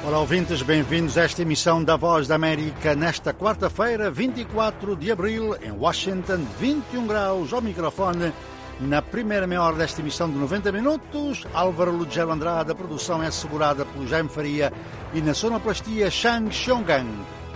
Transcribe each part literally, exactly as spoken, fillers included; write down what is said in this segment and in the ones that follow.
Olá, ouvintes, bem-vindos a esta emissão da Voz da América nesta quarta-feira, vinte e quatro de abril, em Washington, vinte e um graus ao microfone. Na primeira meia hora desta emissão de noventa minutos, Álvaro Lugero Andrade, a produção é assegurada por Jaime Faria e na sonoplastia Shang Xionggang.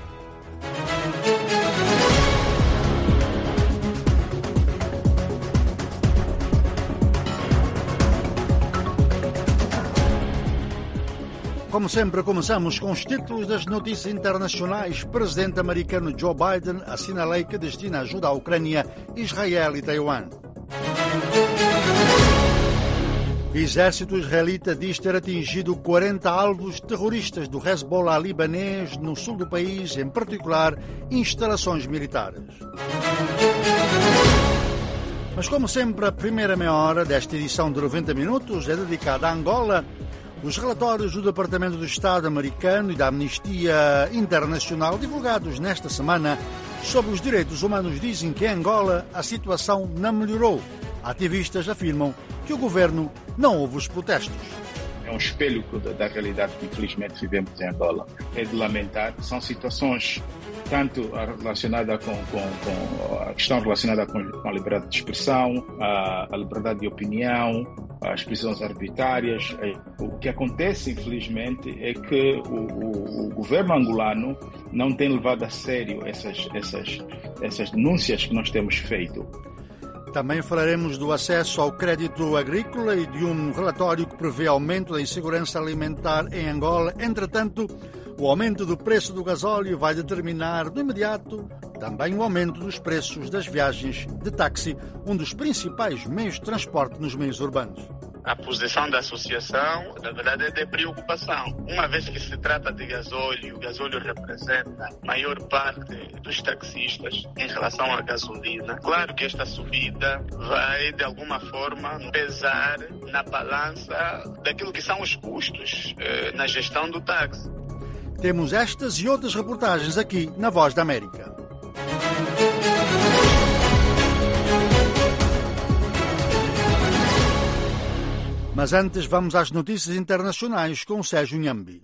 Como sempre, começamos com os títulos das notícias internacionais. Presidente americano Joe Biden assina a lei que destina ajuda à Ucrânia, Israel e Taiwan. Exército israelita diz ter atingido quarenta alvos terroristas do Hezbollah libanês no sul do país, em particular instalações militares. Mas, como sempre, a primeira meia hora desta edição de noventa minutos é dedicada a Angola. Os relatórios do Departamento do Estado americano e da Amnistia Internacional, divulgados nesta semana, sobre os direitos humanos, dizem que em Angola a situação não melhorou. Ativistas afirmam que o governo não ouve os protestos. É um espelho da realidade que infelizmente vivemos em Angola. É de lamentar, são situações tanto relacionada com, com, com a questão relacionada com, com a liberdade de expressão, a, a liberdade de opinião, as prisões arbitrárias. O que acontece, infelizmente, é que o, o, o governo angolano não tem levado a sério essas, essas, essas denúncias que nós temos feito. Também falaremos do acesso ao crédito agrícola e de um relatório que prevê aumento da insegurança alimentar em Angola. Entretanto, o aumento do preço do gasóleo vai determinar, de imediato, também o aumento dos preços das viagens de táxi, um dos principais meios de transporte nos meios urbanos. A posição da associação, na verdade, é de preocupação. Uma vez que se trata de gasóleo, o gasóleo representa a maior parte dos taxistas em relação à gasolina. Claro que esta subida vai, de alguma forma, pesar na balança daquilo que são os custos eh, na gestão do táxi. Temos estas e outras reportagens aqui na Voz da América. Mas antes vamos às notícias internacionais com o Sérgio Nhambi.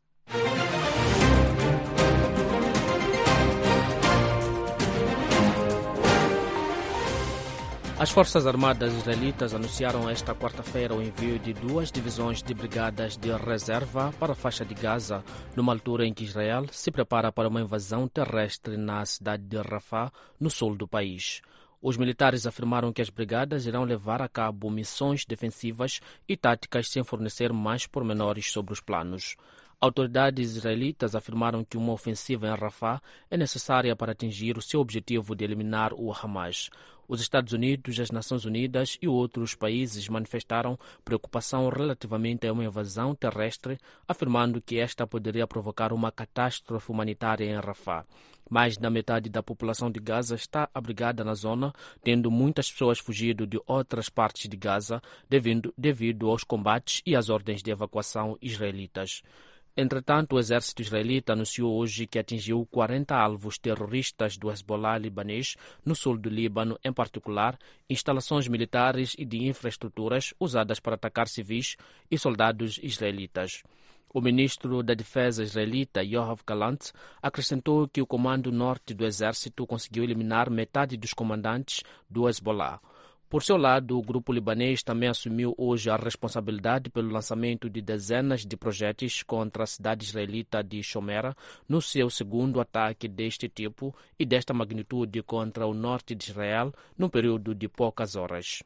As Forças Armadas israelitas anunciaram esta quarta-feira o envio de duas divisões de brigadas de reserva para a faixa de Gaza, numa altura em que Israel se prepara para uma invasão terrestre na cidade de Rafah, no sul do país. Os militares afirmaram que as brigadas irão levar a cabo missões defensivas e táticas sem fornecer mais pormenores sobre os planos. Autoridades israelitas afirmaram que uma ofensiva em Rafah é necessária para atingir o seu objetivo de eliminar o Hamas. Os Estados Unidos, as Nações Unidas e outros países manifestaram preocupação relativamente a uma invasão terrestre, afirmando que esta poderia provocar uma catástrofe humanitária em Rafah. Mais da metade da população de Gaza está abrigada na zona, tendo muitas pessoas fugido de outras partes de Gaza devido, devido aos combates e às ordens de evacuação israelitas. Entretanto, o exército israelita anunciou hoje que atingiu quarenta alvos terroristas do Hezbollah libanês no sul do Líbano, em particular instalações militares e de infraestruturas usadas para atacar civis e soldados israelitas. O ministro da Defesa israelita, Yoav Gallant, acrescentou que o Comando Norte do Exército conseguiu eliminar metade dos comandantes do Hezbollah. Por seu lado, o grupo libanês também assumiu hoje a responsabilidade pelo lançamento de dezenas de projéteis contra a cidade israelita de Shomera, no seu segundo ataque deste tipo e desta magnitude contra o norte de Israel, num período de poucas horas.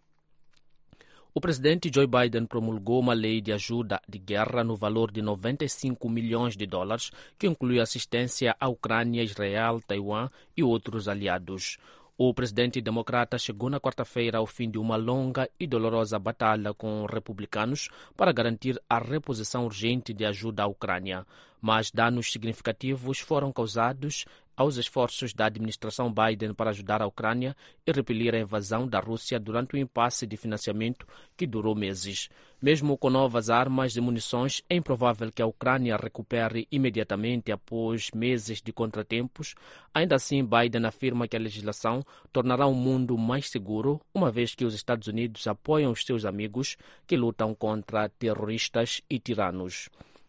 O presidente Joe Biden promulgou uma lei de ajuda de guerra no valor de noventa e cinco milhões de dólares, que inclui assistência à Ucrânia, Israel, Taiwan e outros aliados. O presidente democrata chegou na quarta-feira ao fim de uma longa e dolorosa batalha com republicanos para garantir a reposição urgente de ajuda à Ucrânia, mas danos significativos foram causados aos esforços da administração Biden para ajudar a Ucrânia e repelir a invasão da Rússia durante o impasse de financiamento que durou meses. Mesmo com novas armas e munições, é improvável que a Ucrânia recupere imediatamente após meses de contratempos. Ainda assim, Biden afirma que a legislação tornará o mundo mais seguro, uma vez que os Estados Unidos apoiam os seus amigos que lutam contra terroristas e tiranos.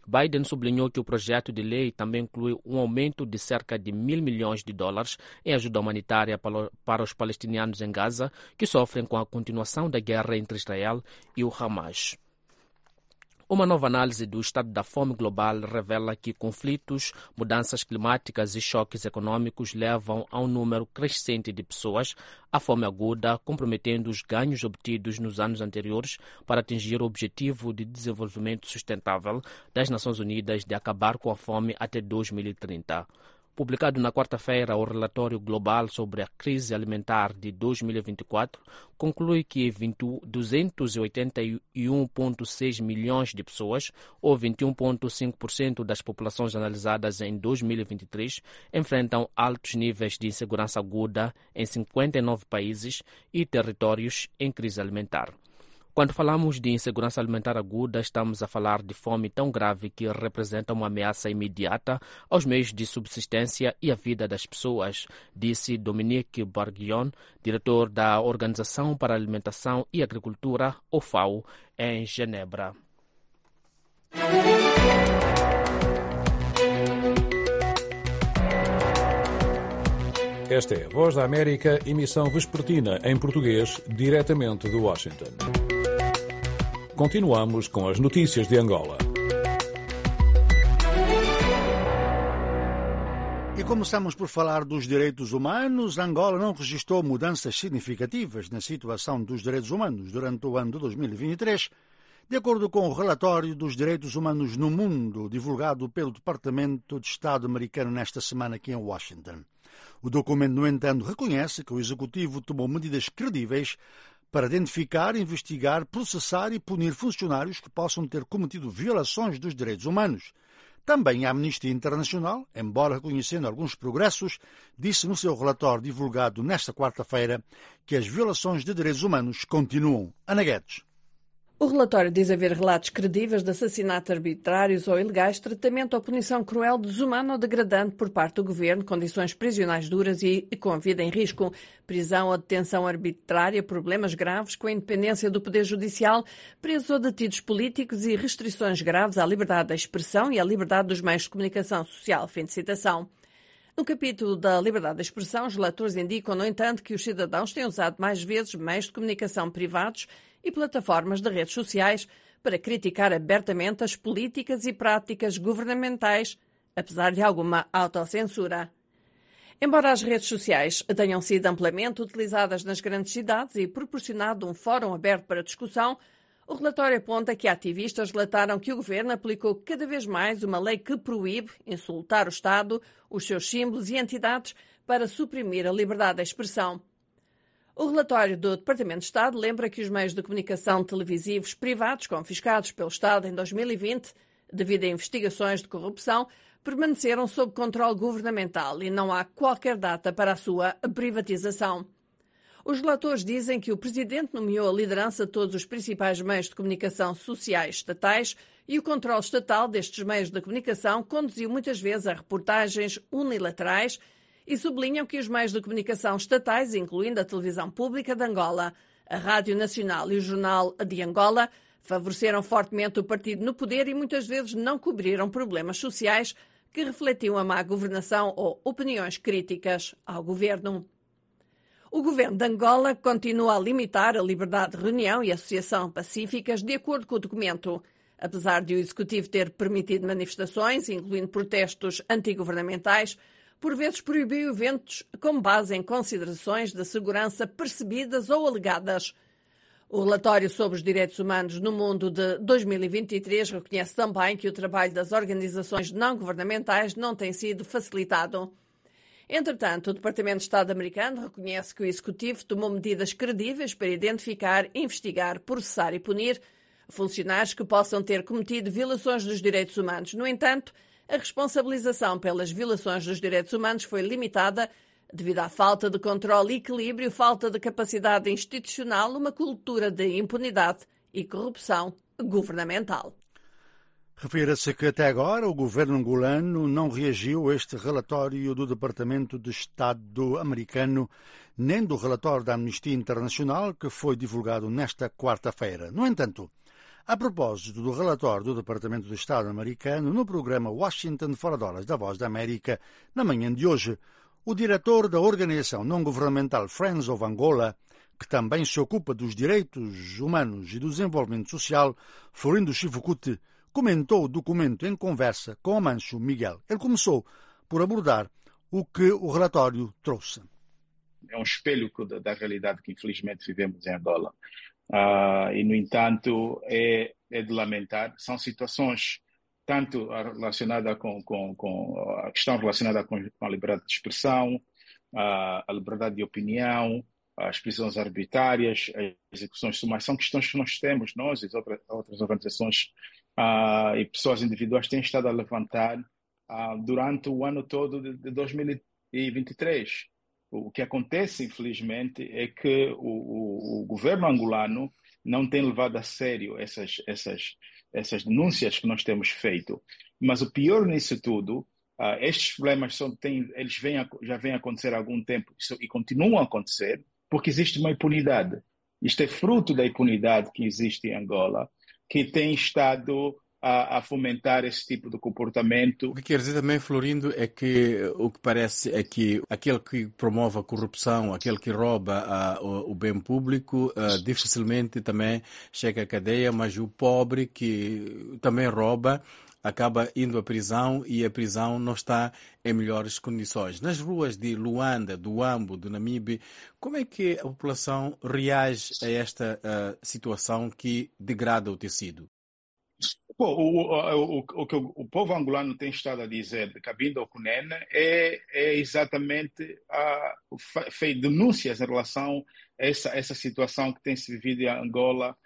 Biden sublinhou que o projeto de lei também inclui um aumento de cerca de mil milhões de dólares em ajuda humanitária para os palestinianos em Gaza, que sofrem com a continuação da guerra entre Israel e o Hamas. Uma nova análise do estado da fome global revela que conflitos, mudanças climáticas e choques econômicos levam a um número crescente de pessoas à fome aguda, comprometendo os ganhos obtidos nos anos anteriores para atingir o objetivo de desenvolvimento sustentável das Nações Unidas de acabar com a fome até dois mil e trinta. Publicado na quarta-feira, o relatório global sobre a crise alimentar de dois mil e vinte e quatro conclui que duzentos e oitenta e um vírgula seis milhões de pessoas, ou vinte e um vírgula cinco por cento das populações analisadas em dois mil e vinte e três, enfrentam altos níveis de insegurança aguda em cinquenta e nove países e territórios em crise alimentar. Quando falamos de insegurança alimentar aguda, estamos a falar de fome tão grave que representa uma ameaça imediata aos meios de subsistência e à vida das pessoas, disse Dominique Bourguignon, diretor da Organização para a Alimentação e Agricultura, O F A O, em Genebra. Esta é a Voz da América, emissão vespertina em português, diretamente de Washington. Continuamos com as notícias de Angola. E começamos por falar dos direitos humanos. Angola não registrou mudanças significativas na situação dos direitos humanos durante o ano de dois mil e vinte e três, de acordo com o relatório dos direitos humanos no mundo, divulgado pelo Departamento de Estado americano nesta semana aqui em Washington. O documento, no entanto, reconhece que o Executivo tomou medidas credíveis para identificar, investigar, processar e punir funcionários que possam ter cometido violações dos direitos humanos. Também a Amnistia Internacional, embora reconhecendo alguns progressos, disse no seu relatório divulgado nesta quarta-feira que as violações de direitos humanos continuam. Ana Guedes. O relatório diz haver relatos credíveis de assassinatos arbitrários ou ilegais, tratamento ou punição cruel, desumana ou degradante por parte do governo, condições prisionais duras e com a vida em risco, prisão ou detenção arbitrária, problemas graves com a independência do Poder Judicial, presos ou detidos políticos e restrições graves à liberdade da expressão e à liberdade dos meios de comunicação social. Fim de citação. No capítulo da liberdade de expressão, os relatores indicam, no entanto, que os cidadãos têm usado mais vezes meios de comunicação privados e plataformas de redes sociais para criticar abertamente as políticas e práticas governamentais, apesar de alguma autocensura. Embora as redes sociais tenham sido amplamente utilizadas nas grandes cidades e proporcionado um fórum aberto para discussão, o relatório aponta que ativistas relataram que o governo aplicou cada vez mais uma lei que proíbe insultar o Estado, os seus símbolos e entidades para suprimir a liberdade de expressão. O relatório do Departamento de Estado lembra que os meios de comunicação televisivos privados confiscados pelo Estado em dois mil e vinte, devido a investigações de corrupção, permaneceram sob controle governamental e não há qualquer data para a sua privatização. Os relatores dizem que o Presidente nomeou a liderança de todos os principais meios de comunicação sociais estatais e o controle estatal destes meios de comunicação conduziu muitas vezes a reportagens unilaterais e sublinham que os meios de comunicação estatais, incluindo a televisão pública de Angola, a Rádio Nacional e o Jornal de Angola, favoreceram fortemente o partido no poder e muitas vezes não cobriram problemas sociais que refletiam a má governação ou opiniões críticas ao governo. O governo de Angola continua a limitar a liberdade de reunião e associação pacíficas de acordo com o documento. Apesar de o Executivo ter permitido manifestações, incluindo protestos antigovernamentais, por vezes proibiu eventos com base em considerações de segurança percebidas ou alegadas. O relatório sobre os direitos humanos no mundo de dois mil e vinte e três reconhece também que o trabalho das organizações não-governamentais não tem sido facilitado. Entretanto, o Departamento de Estado americano reconhece que o Executivo tomou medidas credíveis para identificar, investigar, processar e punir funcionários que possam ter cometido violações dos direitos humanos. No entanto, a responsabilização pelas violações dos direitos humanos foi limitada devido à falta de controle e equilíbrio, falta de capacidade institucional, uma cultura de impunidade e corrupção governamental. Refira-se que até agora o governo angolano não reagiu a este relatório do Departamento de Estado americano, nem do relatório da Amnistia Internacional que foi divulgado nesta quarta-feira. No entanto, a propósito do relatório do Departamento de Estado americano no programa Washington Fora de Horas da Voz da América, na manhã de hoje. O diretor da organização não-governamental Friends of Angola, que também se ocupa dos direitos humanos e do desenvolvimento social, Florindo Chivucuti, comentou o documento em conversa com Amancio Miguel. Ele começou por abordar o que o relatório trouxe. É um espelho da, da realidade que infelizmente vivemos em Angola. Uh, e, no entanto, é, é de lamentar. São situações tanto relacionadas com, com, com a questão relacionada com, com a liberdade de expressão, uh, a liberdade de opinião, as prisões arbitrárias, as execuções sumárias. São questões que nós temos, nós e outras, outras organizações uh, e pessoas individuais têm estado a levantar uh, durante o ano todo de, de dois mil e vinte e três. O que acontece, infelizmente, é que o, o, o governo angolano não tem levado a sério essas, essas, essas denúncias que nós temos feito. Mas o pior nisso tudo, uh, estes problemas são, têm, eles vêm a, já vêm a acontecer há algum tempo e continuam a acontecer porque existe uma impunidade. Isto é fruto da impunidade que existe em Angola, que tem estado A, a fomentar esse tipo de comportamento. O que quer dizer também, Florindo, é que o que parece é que aquele que promove a corrupção, aquele que rouba uh, o, o bem público, uh, dificilmente também chega à cadeia, mas o pobre que também rouba acaba indo à prisão e a prisão não está em melhores condições. Nas ruas de Luanda, do Huambo, do Namibe, como é que a população reage a esta uh, situação que degrada o tecido? Bom, o, o, o, o que o, o povo angolano tem estado a dizer de Cabinda ao Cunene é, é exatamente a, fez denúncias em relação a essa, essa situação que tem se vivido em Angola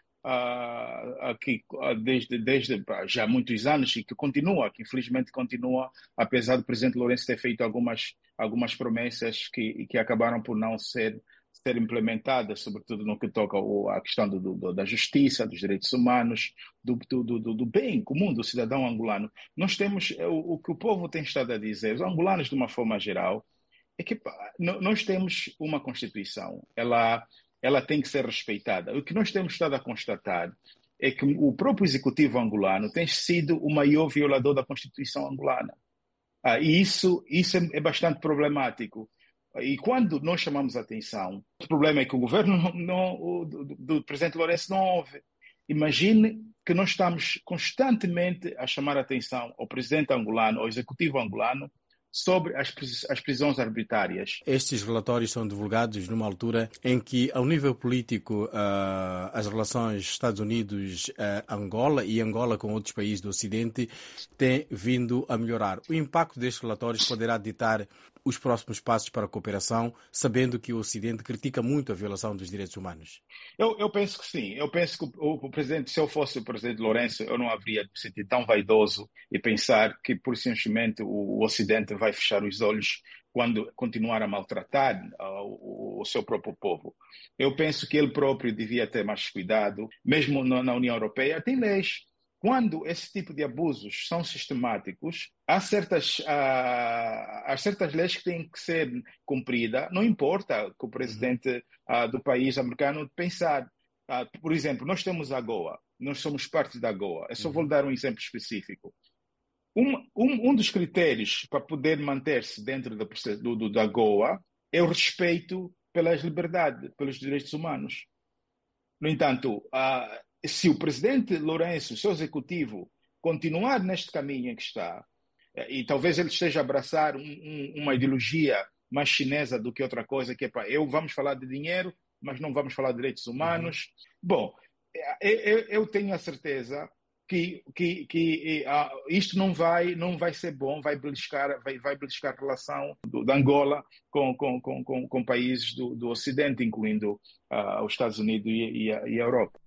a, aqui, a, desde, desde já há muitos anos e que continua, que infelizmente continua, apesar do presidente Lourenço ter feito algumas, algumas promessas que, que acabaram por não ser ser implementadas, sobretudo no que toca à questão do, do, da justiça, dos direitos humanos, do, do, do, do bem comum do cidadão angolano. Nós temos, o, o que o povo tem estado a dizer, os angolanos de uma forma geral, é que pá, nós temos uma Constituição, ela, ela tem que ser respeitada. O que nós temos estado a constatar é que o próprio executivo angolano tem sido o maior violador da Constituição angolana. Ah, e isso, isso é, é bastante problemático. E quando nós chamamos a atenção, o problema é que o governo não, não, o, do, do presidente Lourenço não ouve. Imagine que nós estamos constantemente a chamar a atenção ao presidente angolano, ao executivo angolano, sobre as, as prisões arbitrárias. Estes relatórios são divulgados numa altura em que, ao nível político, uh, as relações Estados Unidos-Angola uh, e Angola com outros países do Ocidente têm vindo a melhorar. O impacto destes relatórios poderá ditar os próximos passos para a cooperação, sabendo que o Ocidente critica muito a violação dos direitos humanos? Eu, eu penso que sim. Eu penso que o, o presidente, se eu fosse o presidente Lourenço, eu não haveria de me sentir tão vaidoso e pensar que, por simplesmente, o, o Ocidente vai fechar os olhos quando continuar a maltratar uh, o, o seu próprio povo. Eu penso que ele próprio devia ter mais cuidado. Mesmo na, na União Europeia, tem leis. Quando esse tipo de abusos são sistemáticos, há certas, uh, há certas leis que têm que ser cumpridas, não importa que o presidente uh, do país americano pensar. Uh, por exemplo, nós temos a AGOA, nós somos parte da AGOA. Eu só vou dar um exemplo específico. Um, um, um dos critérios para poder manter-se dentro do, do, do, da AGOA é o respeito pelas liberdades, pelos direitos humanos. No entanto, uh, se o presidente Lourenço, o seu executivo, continuar neste caminho em que está, e talvez ele esteja a abraçar um, um, uma ideologia mais chinesa do que outra coisa, que é para eu vamos falar de dinheiro, mas não vamos falar de direitos humanos. Uhum. Bom, eu, eu tenho a certeza que, que, que uh, isto não vai, não vai ser bom, vai beliscar, vai, vai beliscar a relação do, da Angola com, com, com, com, com países do, do Ocidente, incluindo uh, os Estados Unidos e, e, a, e a Europa.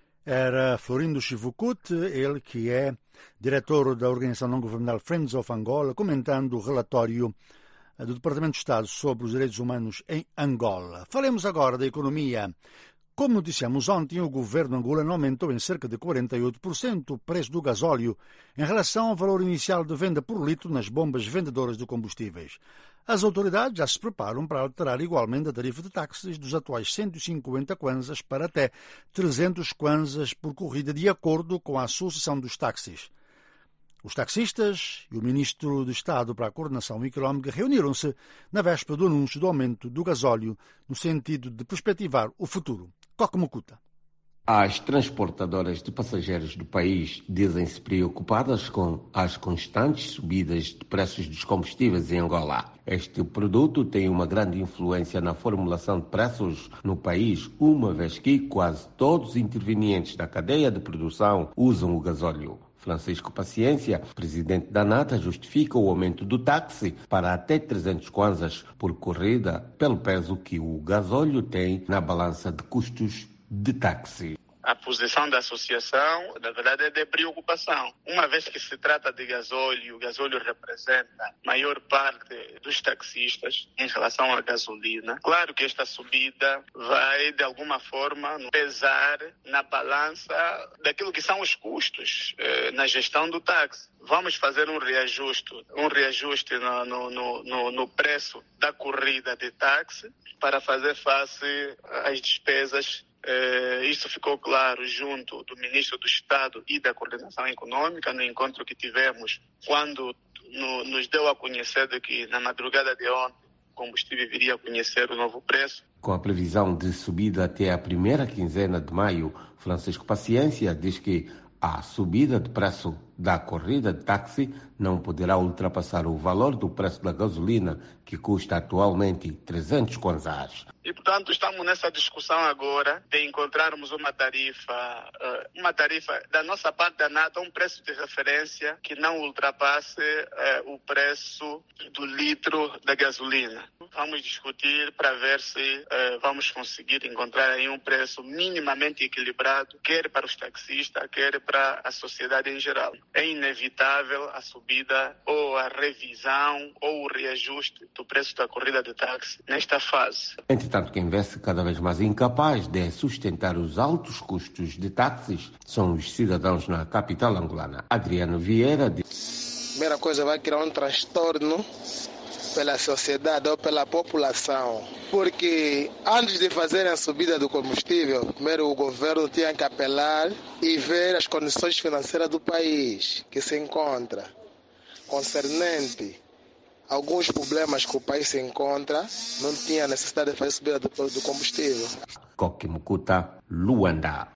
Era Florindo Chivucuti, ele que é diretor da organização não-governamental Friends of Angola, comentando o relatório do Departamento de Estado sobre os direitos humanos em Angola. Falemos agora da economia. Como noticiamos ontem, o governo angolano aumentou em cerca de quarenta e oito por cento o preço do gasóleo em relação ao valor inicial de venda por litro nas bombas vendedoras de combustíveis. As autoridades já se preparam para alterar igualmente a tarifa de táxis dos atuais cento e cinquenta kwanzas para até trezentos kwanzas por corrida, de acordo com a Associação dos Táxis. Os taxistas e o Ministro de Estado para a Coordenação Económica reuniram-se na véspera do anúncio do aumento do gasóleo, no sentido de perspectivar o futuro. Coque Mucuta. As transportadoras de passageiros do país dizem-se preocupadas com as constantes subidas de preços dos combustíveis em Angola. Este produto tem uma grande influência na formulação de preços no país, uma vez que quase todos os intervenientes da cadeia de produção usam o gasóleo. Francisco Paciência, presidente da ANATA, justifica o aumento do táxi para até trezentos kwanzas por corrida pelo peso que o gasóleo tem na balança de custos de táxi. A posição da associação, na verdade, é de preocupação. Uma vez que se trata de gasóleo, o gasóleo representa a maior parte dos taxistas em relação à gasolina. Claro que esta subida vai, de alguma forma, pesar na balança daquilo que são os custos eh, na gestão do táxi. Vamos fazer um reajuste, um reajuste no, no, no, no preço da corrida de táxi para fazer face às despesas. Uh, isso ficou claro junto do Ministro do Estado e da Coordenação Econômica no encontro que tivemos quando no, nos deu a conhecer de que na madrugada de ontem o combustível viria a conhecer o novo preço. Com a previsão de subida até a primeira quinzena de maio, Francisco Paciência diz que a subida de preço da corrida de táxi não poderá ultrapassar o valor do preço da gasolina, que custa atualmente trezentos kwanzas. E, portanto, estamos nessa discussão agora de encontrarmos uma tarifa, uma tarifa da nossa parte da ANATA, um preço de referência que não ultrapasse o preço do litro da gasolina. Vamos discutir para ver se vamos conseguir encontrar aí um preço minimamente equilibrado, quer para os taxistas, quer para a sociedade em geral. É inevitável a subida ou a revisão ou o reajuste do preço da corrida de táxi nesta fase. Entretanto, quem vê-se cada vez mais incapaz de sustentar os altos custos de táxis são os cidadãos na capital angolana. Adriano Vieira diz: primeira coisa, vai criar um transtorno pela sociedade ou pela população, porque antes de fazerem a subida do combustível, primeiro o governo tinha que apelar e ver as condições financeiras do país que se encontra, concernente alguns problemas que o país se encontra, não tinha necessidade de fazer subida do, do combustível. Coque Mucuta, Luanda.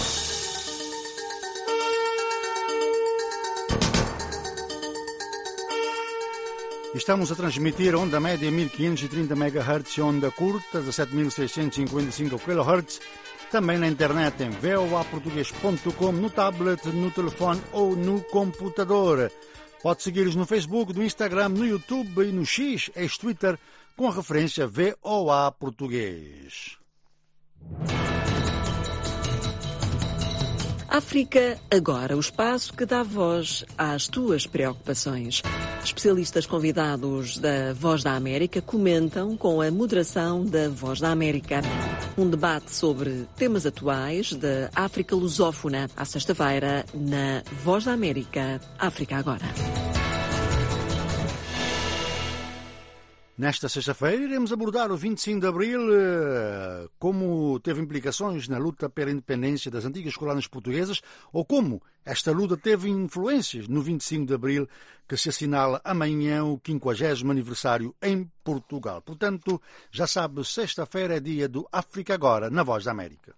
Estamos a transmitir onda média mil quinhentos e trinta megahertz e onda curta dezassete mil seiscentos e cinquenta e cinco kilohertz. Também na internet em v o a português ponto com, no tablet, no telefone ou no computador. Pode seguir-nos no Facebook, no Instagram, no YouTube e no X, ex-Twitter, com a referência V O A Português. África Agora, o espaço que dá voz às tuas preocupações. Especialistas convidados da Voz da América comentam com a moderação da Voz da América. Um debate sobre temas atuais da África lusófona, à sexta-feira, na Voz da América, África Agora. Nesta sexta-feira iremos abordar o vinte e cinco de Abril, como teve implicações na luta pela independência das antigas colónias portuguesas, ou como esta luta teve influências no vinte e cinco de Abril, que se assinala amanhã o quinquagésimo aniversário em Portugal. Portanto, já sabe, sexta-feira é dia do África Agora, na Voz da América.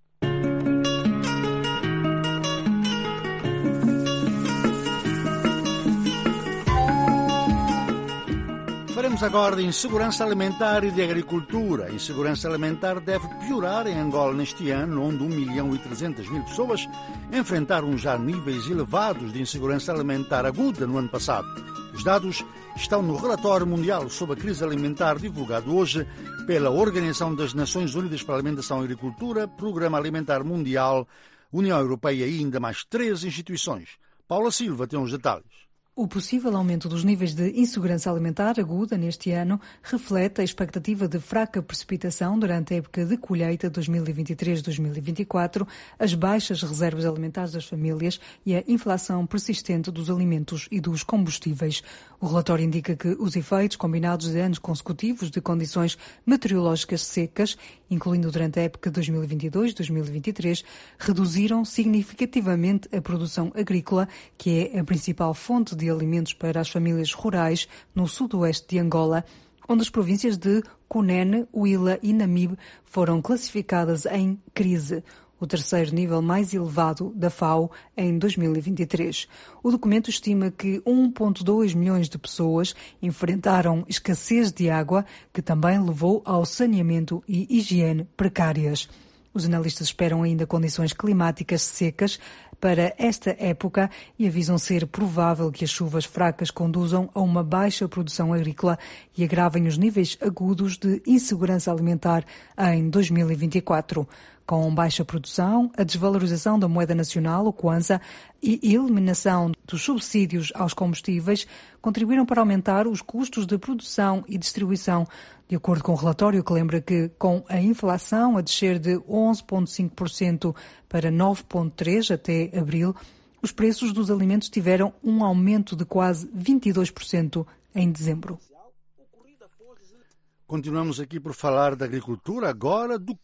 Faremos agora de insegurança alimentar e de agricultura. A insegurança alimentar deve piorar em Angola neste ano, onde um milhão e trezentas mil pessoas enfrentaram já níveis elevados de insegurança alimentar aguda no ano passado. Os dados estão no relatório mundial sobre a crise alimentar divulgado hoje pela Organização das Nações Unidas para a Alimentação e Agricultura, Programa Alimentar Mundial, União Europeia e ainda mais três instituições. Paula Silva tem os detalhes. O possível aumento dos níveis de insegurança alimentar aguda neste ano reflete a expectativa de fraca precipitação durante a época de colheita dois mil e vinte e três a dois mil e vinte e quatro, as baixas reservas alimentares das famílias e a inflação persistente dos alimentos e dos combustíveis. O relatório indica que os efeitos combinados de anos consecutivos de condições meteorológicas secas, incluindo durante a época dois mil e vinte e dois a dois mil e vinte e três, reduziram significativamente a produção agrícola, que é a principal fonte de alimentos para as famílias rurais no sudoeste de Angola, onde as províncias de Cunene, Huila e Namibe foram classificadas em crise, o terceiro nível mais elevado da F A O em dois mil e vinte e três. O documento estima que um vírgula dois milhões de pessoas enfrentaram escassez de água, que também levou ao saneamento e higiene precárias. Os analistas esperam ainda condições climáticas secas para esta época e avisam ser provável que as chuvas fracas conduzam a uma baixa produção agrícola e agravem os níveis agudos de insegurança alimentar em dois mil e vinte e quatro. Com baixa produção, a desvalorização da moeda nacional, o Kwanza, e a eliminação dos subsídios aos combustíveis contribuíram para aumentar os custos de produção e distribuição, de acordo com o relatório que lembra que, com a inflação a descer de onze vírgula cinco por cento para nove vírgula três por cento até abril, os preços dos alimentos tiveram um aumento de quase vinte e dois por cento em dezembro. Continuamos aqui por falar da agricultura, agora do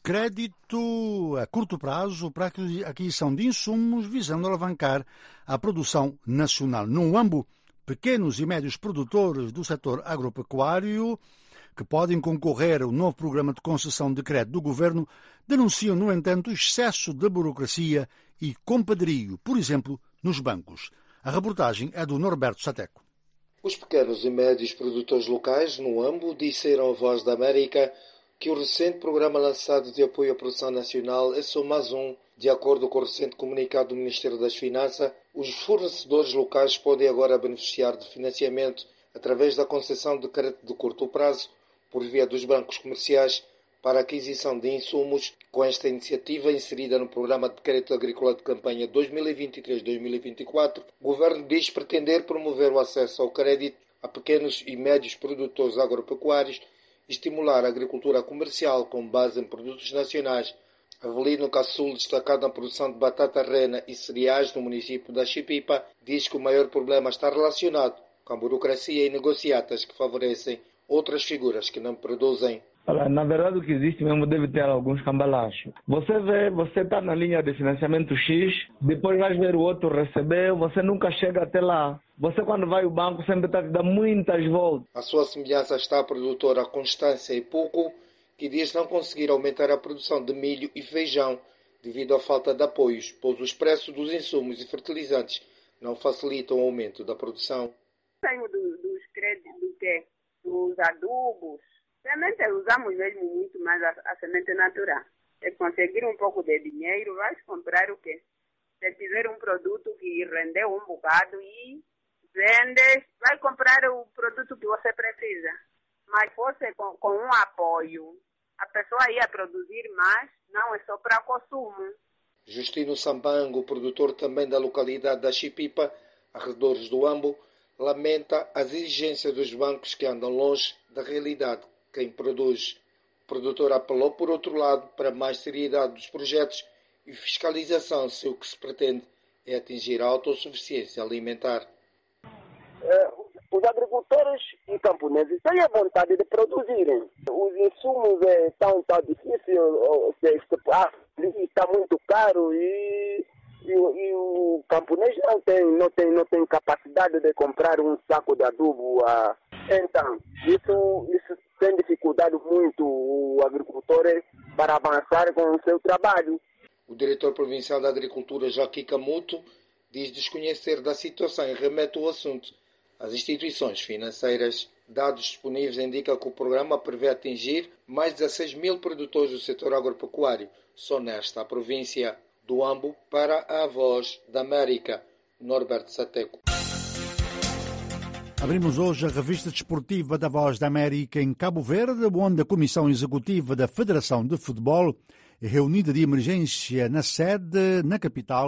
crédito a curto prazo para a aquisição de insumos visando alavancar a produção nacional. No Uambo, pequenos e médios produtores do setor agropecuário que podem concorrer ao novo programa de concessão de crédito do governo denunciam, no entanto, o excesso de burocracia e compadrio, por exemplo, nos bancos. A reportagem é do Norberto Sateco. Os pequenos e médios produtores locais, no Uambo, disseram à Voz da América que o recente programa lançado de apoio à produção nacional é só mais um. De acordo com o recente comunicado do Ministério das Finanças, os fornecedores locais podem agora beneficiar de financiamento através da concessão de crédito de curto prazo por via dos bancos comerciais para a aquisição de insumos. Com esta iniciativa inserida no Programa de Crédito Agrícola de Campanha dois mil e vinte e três a dois mil e vinte e quatro, o Governo diz pretender promover o acesso ao crédito a pequenos e médios produtores agropecuários e estimular a agricultura comercial com base em produtos nacionais. Avelino Cassul, destacado na produção de batata rena e cereais no município da Chipipa, diz que o maior problema está relacionado com a burocracia e negociatas que favorecem outras figuras que não produzem. Olha, na verdade, o que existe mesmo deve ter alguns cambalachos. Você vê, você está na linha de financiamento X, depois vai ver o outro receber, você nunca chega até lá. Você, quando vai ao banco, sempre está a dar muitas voltas. A sua semelhança está a produtora Constância Ipuco, que diz não conseguir aumentar a produção de milho e feijão devido à falta de apoios, pois os preços dos insumos e fertilizantes não facilitam o aumento da produção. Tenho do, dos créditos do quê? Dos adubos. Semente usamos mesmo muito mais a, a semente natural. Se conseguir um pouco de dinheiro, vais comprar o quê? Se tiver um produto que rendeu um bocado e vendes, vai comprar o produto que você precisa. Mas fosse com, com um apoio, a pessoa ia produzir mais, não é só para consumo. Justino Sambango, produtor também da localidade da Chipipa, arredores do Uambo, lamenta as exigências dos bancos que andam longe da realidade. Quem produz. O produtor apelou, por outro lado, para mais seriedade dos projetos e fiscalização, se o que se pretende é atingir a autossuficiência alimentar. Os agricultores e camponeses têm a vontade de produzirem. Os insumos estão tão difíceis, está muito caro e, e, e o camponês não tem, não, tem, não tem capacidade de comprar um saco de adubo. A... Então, isso, isso tem dificultado muito o agricultor para avançar com o seu trabalho. O diretor provincial da Agricultura, Joaquim Camuto, diz desconhecer da situação e remete o assunto às instituições financeiras. Dados disponíveis indicam que o programa prevê atingir mais de dezesseis mil produtores do setor agropecuário, só nesta província. Do Uambo para a Voz da América, Norberto Sateco. Abrimos hoje a revista desportiva da Voz da América em Cabo Verde, onde a Comissão Executiva da Federação de Futebol, reunida de emergência na sede, na capital,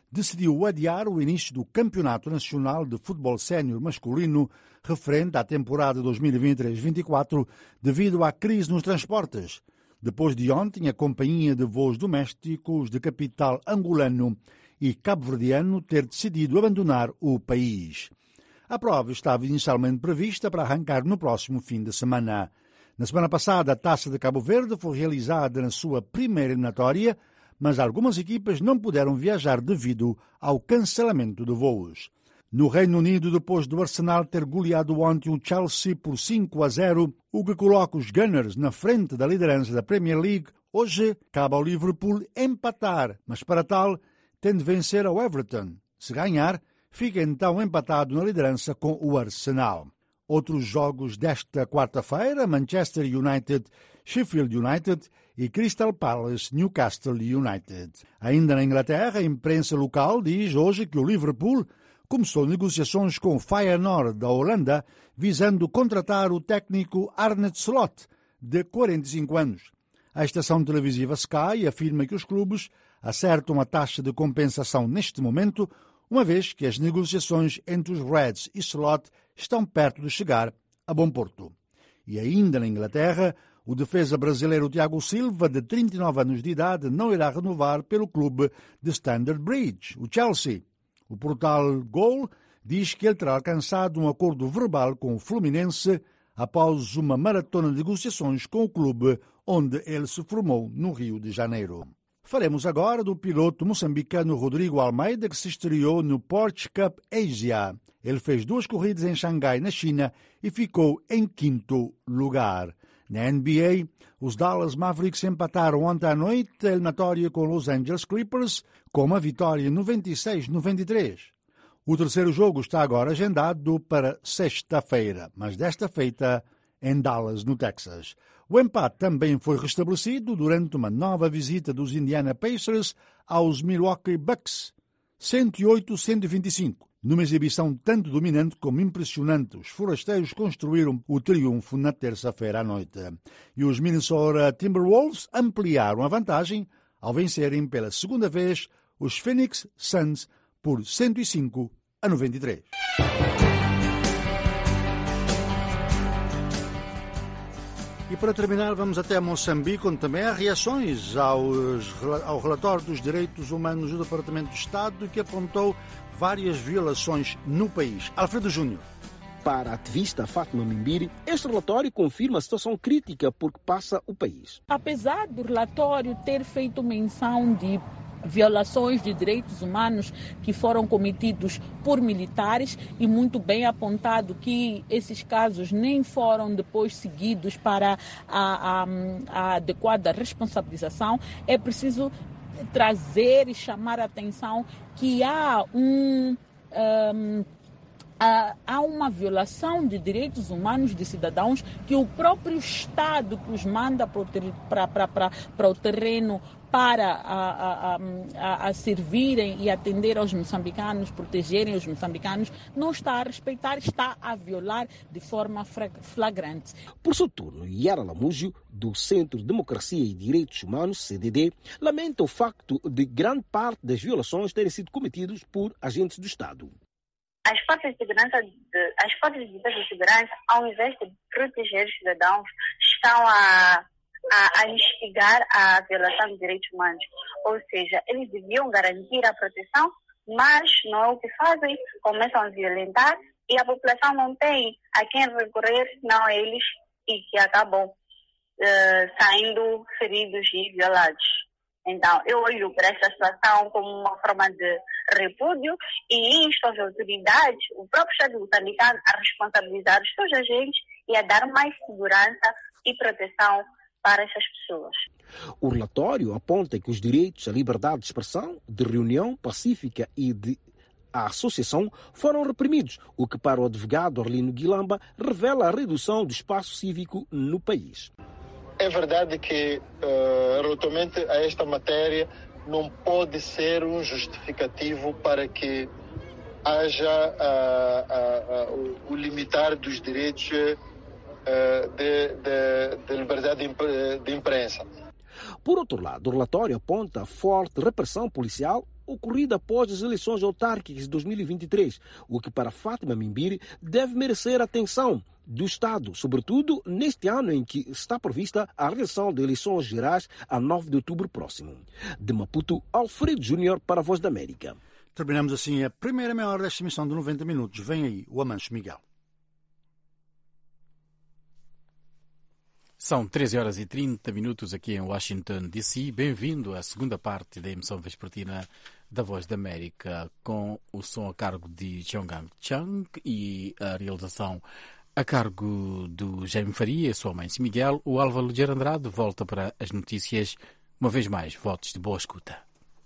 decidiu adiar o início do Campeonato Nacional de Futebol Sénior Masculino referente à temporada dois mil e vinte e três vinte e quatro devido à crise nos transportes. Depois de ontem, a companhia de voos domésticos de capital angolano e cabo-verdiano ter decidido abandonar o país. A prova estava inicialmente prevista para arrancar no próximo fim de semana. Na semana passada, a Taça de Cabo Verde foi realizada na sua primeira eliminatória, mas algumas equipas não puderam viajar devido ao cancelamento de voos. No Reino Unido, depois do Arsenal ter goleado ontem o Chelsea por cinco a zero, o que coloca os Gunners na frente da liderança da Premier League, hoje cabe ao Liverpool empatar, mas para tal tem de vencer ao Everton. Se ganhar, fica então empatado na liderança com o Arsenal. Outros jogos desta quarta-feira, Manchester United, Sheffield United e Crystal Palace, Newcastle United. Ainda na Inglaterra, a imprensa local diz hoje que o Liverpool começou negociações com o Feyenoord da Holanda, visando contratar o técnico Arne Slot, de quarenta e cinco anos. A estação televisiva Sky afirma que os clubes acertam a taxa de compensação neste momento, uma vez que as negociações entre os Reds e Slot estão perto de chegar a bom porto. E ainda na Inglaterra, o defesa brasileiro Thiago Silva, de trinta e nove anos de idade, não irá renovar pelo clube de Standard Bridge, o Chelsea. O portal Goal diz que ele terá alcançado um acordo verbal com o Fluminense após uma maratona de negociações com o clube onde ele se formou no Rio de Janeiro. Falemos agora do piloto moçambicano Rodrigo Almeida, que se estreou no Porsche Cup Asia. Ele fez duas corridas em Xangai, na China, e ficou em quinto lugar. Na N B A, os Dallas Mavericks empataram ontem à noite a eliminatória com Los Angeles Clippers, com uma vitória noventa e seis a noventa e três. O terceiro jogo está agora agendado para sexta-feira, mas desta feita em Dallas, no Texas. O empate também foi restabelecido durante uma nova visita dos Indiana Pacers aos Milwaukee Bucks, cento e oito a cento e vinte e cinco. Numa exibição tanto dominante como impressionante, os forasteiros construíram o triunfo na terça-feira à noite. E os Minnesota Timberwolves ampliaram a vantagem ao vencerem pela segunda vez os Phoenix Suns por cento e cinco a noventa e três. E para terminar, vamos até Moçambique, onde também há reações aos, ao relatório dos direitos humanos do Departamento de Estado, que apontou várias violações no país. Alfredo Júnior. Para a ativista Fátima Mimbiri, este relatório confirma a situação crítica por que passa o país. Apesar do relatório ter feito menção de violações de direitos humanos que foram cometidos por militares e muito bem apontado que esses casos nem foram depois seguidos para a, a, a adequada responsabilização, é preciso trazer e chamar a atenção que há um... um há uma violação de direitos humanos de cidadãos que o próprio Estado que os manda para o, ter, para, para, para, para o terreno para a, a, a, a servirem e atender aos moçambicanos, protegerem os moçambicanos, não está a respeitar, está a violar de forma flagrante. Por seu turno, Yara Lamúgio, do Centro de Democracia e Direitos Humanos, C D D, lamenta o facto de grande parte das violações terem sido cometidas por agentes do Estado. As forças de segurança, de, as forças de defesa e segurança, ao invés de proteger os cidadãos, estão a, a, a instigar a violação de direitos humanos. Ou seja, eles deviam garantir a proteção, mas não é o que fazem, começam a violentar e a população não tem a quem recorrer, senão a eles, e que acabam uh, saindo feridos e violados. Então, eu olho para esta situação como uma forma de repúdio e insto as autoridades, o próprio Estado moçambicano, a responsabilizar os seus agentes e a dar mais segurança e proteção para essas pessoas. O relatório aponta que os direitos à liberdade de expressão, de reunião pacífica e de a associação foram reprimidos, o que para o advogado Arlino Guilamba revela a redução do espaço cívico no país. É verdade que, uh, relativamente a esta matéria, não pode ser um justificativo para que haja uh, uh, uh, o, o limitar dos direitos uh, de, de, de liberdade de imprensa. Por outro lado, o relatório aponta a forte repressão policial ocorrida após as eleições autárquicas de dois mil e vinte e três, o que para Fátima Mimbiri deve merecer atenção do Estado, sobretudo neste ano em que está prevista a realização de eleições gerais a nove de outubro próximo. De Maputo, Alfredo Júnior para a Voz da América. Terminamos assim a primeira meia hora desta emissão de noventa minutos. Vem aí o Amancho Miguel. São treze horas e trinta minutos aqui em Washington, D C. Bem-vindo à segunda parte da emissão vespertina da Voz da América, com o som a cargo de Chongang Chang e a realização a cargo do Jaime Faria e sua mãe Miguel. O Álvaro Ligeiro Andrade volta para as notícias. Uma vez mais, votos de boa escuta.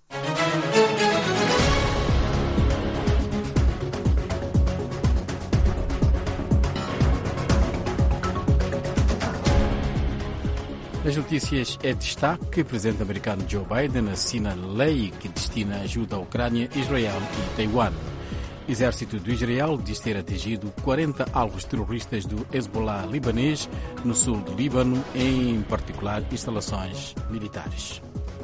Nas notícias é destaque: o presidente americano Joe Biden assina lei que destina ajuda à Ucrânia, Israel e Taiwan. O exército do Israel diz ter atingido quarenta alvos terroristas do Hezbollah libanês no sul do Líbano, em particular instalações militares.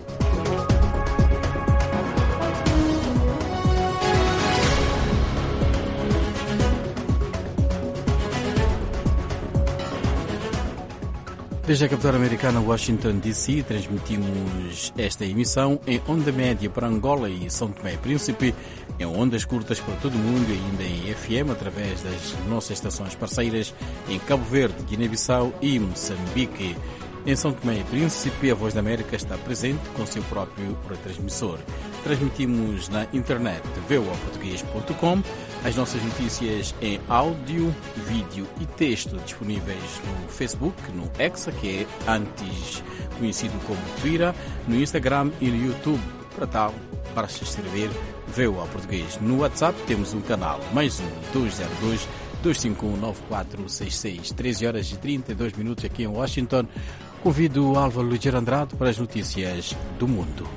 Desde a capital americana, Washington, D C, transmitimos esta emissão em onda média para Angola e São Tomé e Príncipe, em ondas curtas para todo o mundo e ainda em F M através das nossas estações parceiras em Cabo Verde, Guiné-Bissau e Moçambique. Em São Tomé e Príncipe, a Voz da América está presente com seu próprio retransmissor. Transmitimos na internet v o a português ponto com, as nossas notícias em áudio, vídeo e texto disponíveis no Facebook, no X, que é antes conhecido como Twitter, no Instagram e no YouTube. Para tal, para se inscrever, V O A Português. No WhatsApp temos um canal, mais um, dois zero dois, dois cinco um, nove quatro seis seis. treze horas e trinta e dois minutos aqui em Washington. Convido o Álvaro Ligeiro Andrade para as notícias do mundo.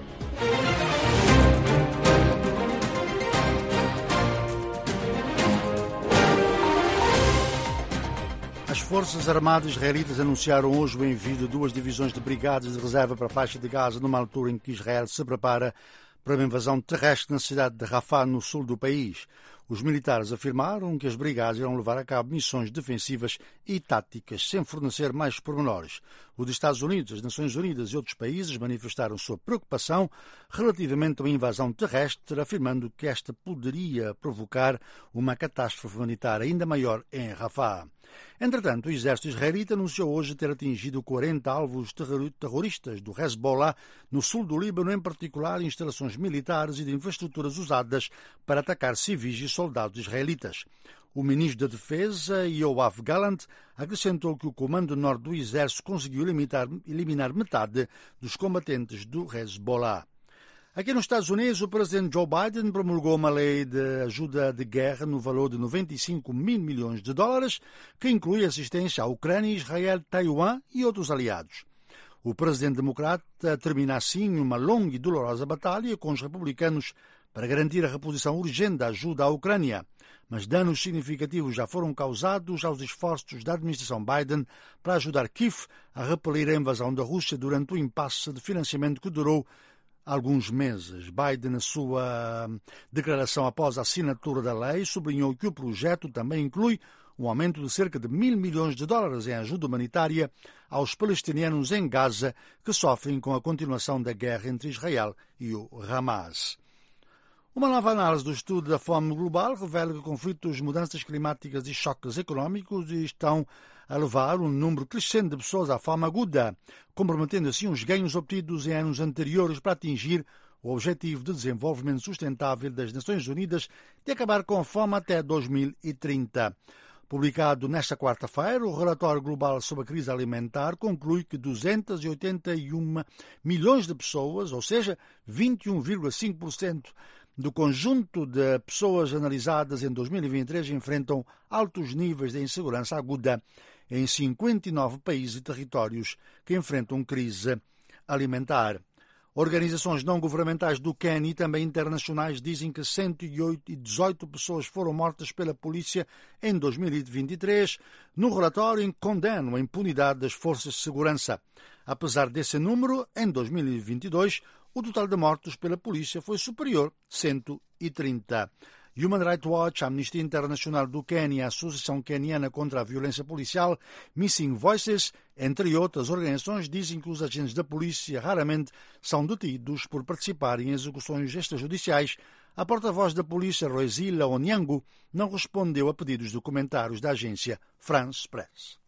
As Forças Armadas israelitas anunciaram hoje o envio de duas divisões de brigadas de reserva para a faixa de Gaza, numa altura em que Israel se prepara para uma invasão terrestre na cidade de Rafah, no sul do país. Os militares afirmaram que as brigadas irão levar a cabo missões defensivas e táticas, sem fornecer mais pormenores. Os Estados Unidos, as Nações Unidas e outros países manifestaram sua preocupação relativamente a uma invasão terrestre, afirmando que esta poderia provocar uma catástrofe humanitária ainda maior em Rafah. Entretanto, o exército israelita anunciou hoje ter atingido quarenta alvos terroristas do Hezbollah no sul do Líbano, em particular instalações militares e de infraestruturas usadas para atacar civis e soldados israelitas. O ministro da Defesa, Yoav Gallant, acrescentou que o Comando Norte do Exército conseguiu eliminar, eliminar metade dos combatentes do Hezbollah. Aqui nos Estados Unidos, o presidente Joe Biden promulgou uma lei de ajuda de guerra no valor de noventa e cinco mil milhões de dólares, que inclui assistência à Ucrânia, Israel, Taiwan e outros aliados. O presidente democrata termina assim uma longa e dolorosa batalha com os republicanos para garantir a reposição urgente da ajuda à Ucrânia, mas danos significativos já foram causados aos esforços da administração Biden para ajudar Kiev a repelir a invasão da Rússia durante o impasse de financiamento que durou alguns meses. Biden, na sua declaração após a assinatura da lei, sublinhou que o projeto também inclui um aumento de cerca de mil milhões de dólares em ajuda humanitária aos palestinianos em Gaza, que sofrem com a continuação da guerra entre Israel e o Hamas. Uma nova análise do estudo da fome global revela que conflitos, mudanças climáticas e choques económicos estão a levar um número crescente de pessoas à fome aguda, comprometendo assim os ganhos obtidos em anos anteriores para atingir o Objetivo de Desenvolvimento Sustentável das Nações Unidas de acabar com a fome até dois mil e trinta. Publicado nesta quarta-feira, o relatório global sobre a crise alimentar conclui que duzentos e oitenta e um milhões de pessoas, ou seja, vinte e um vírgula cinco por cento do conjunto de pessoas analisadas em dois mil e vinte e três, enfrentam altos níveis de insegurança aguda em cinquenta e nove países e territórios que enfrentam crise alimentar. Organizações não-governamentais do Quênia e também internacionais dizem que cento e dezoito pessoas foram mortas pela polícia em dois mil e vinte e três, no relatório em que condenam a impunidade das forças de segurança. Apesar desse número, em dois mil e vinte e dois, o total de mortos pela polícia foi superior a cento e trinta. Human Rights Watch, a Amnistia Internacional do Quênia, a Associação Queniana contra a Violência Policial, Missing Voices, entre outras organizações, dizem que os agentes da polícia raramente são detidos por participarem em execuções extrajudiciais. A porta-voz da polícia, Roezila Onyango, não respondeu a pedidos de comentários da agência France Press.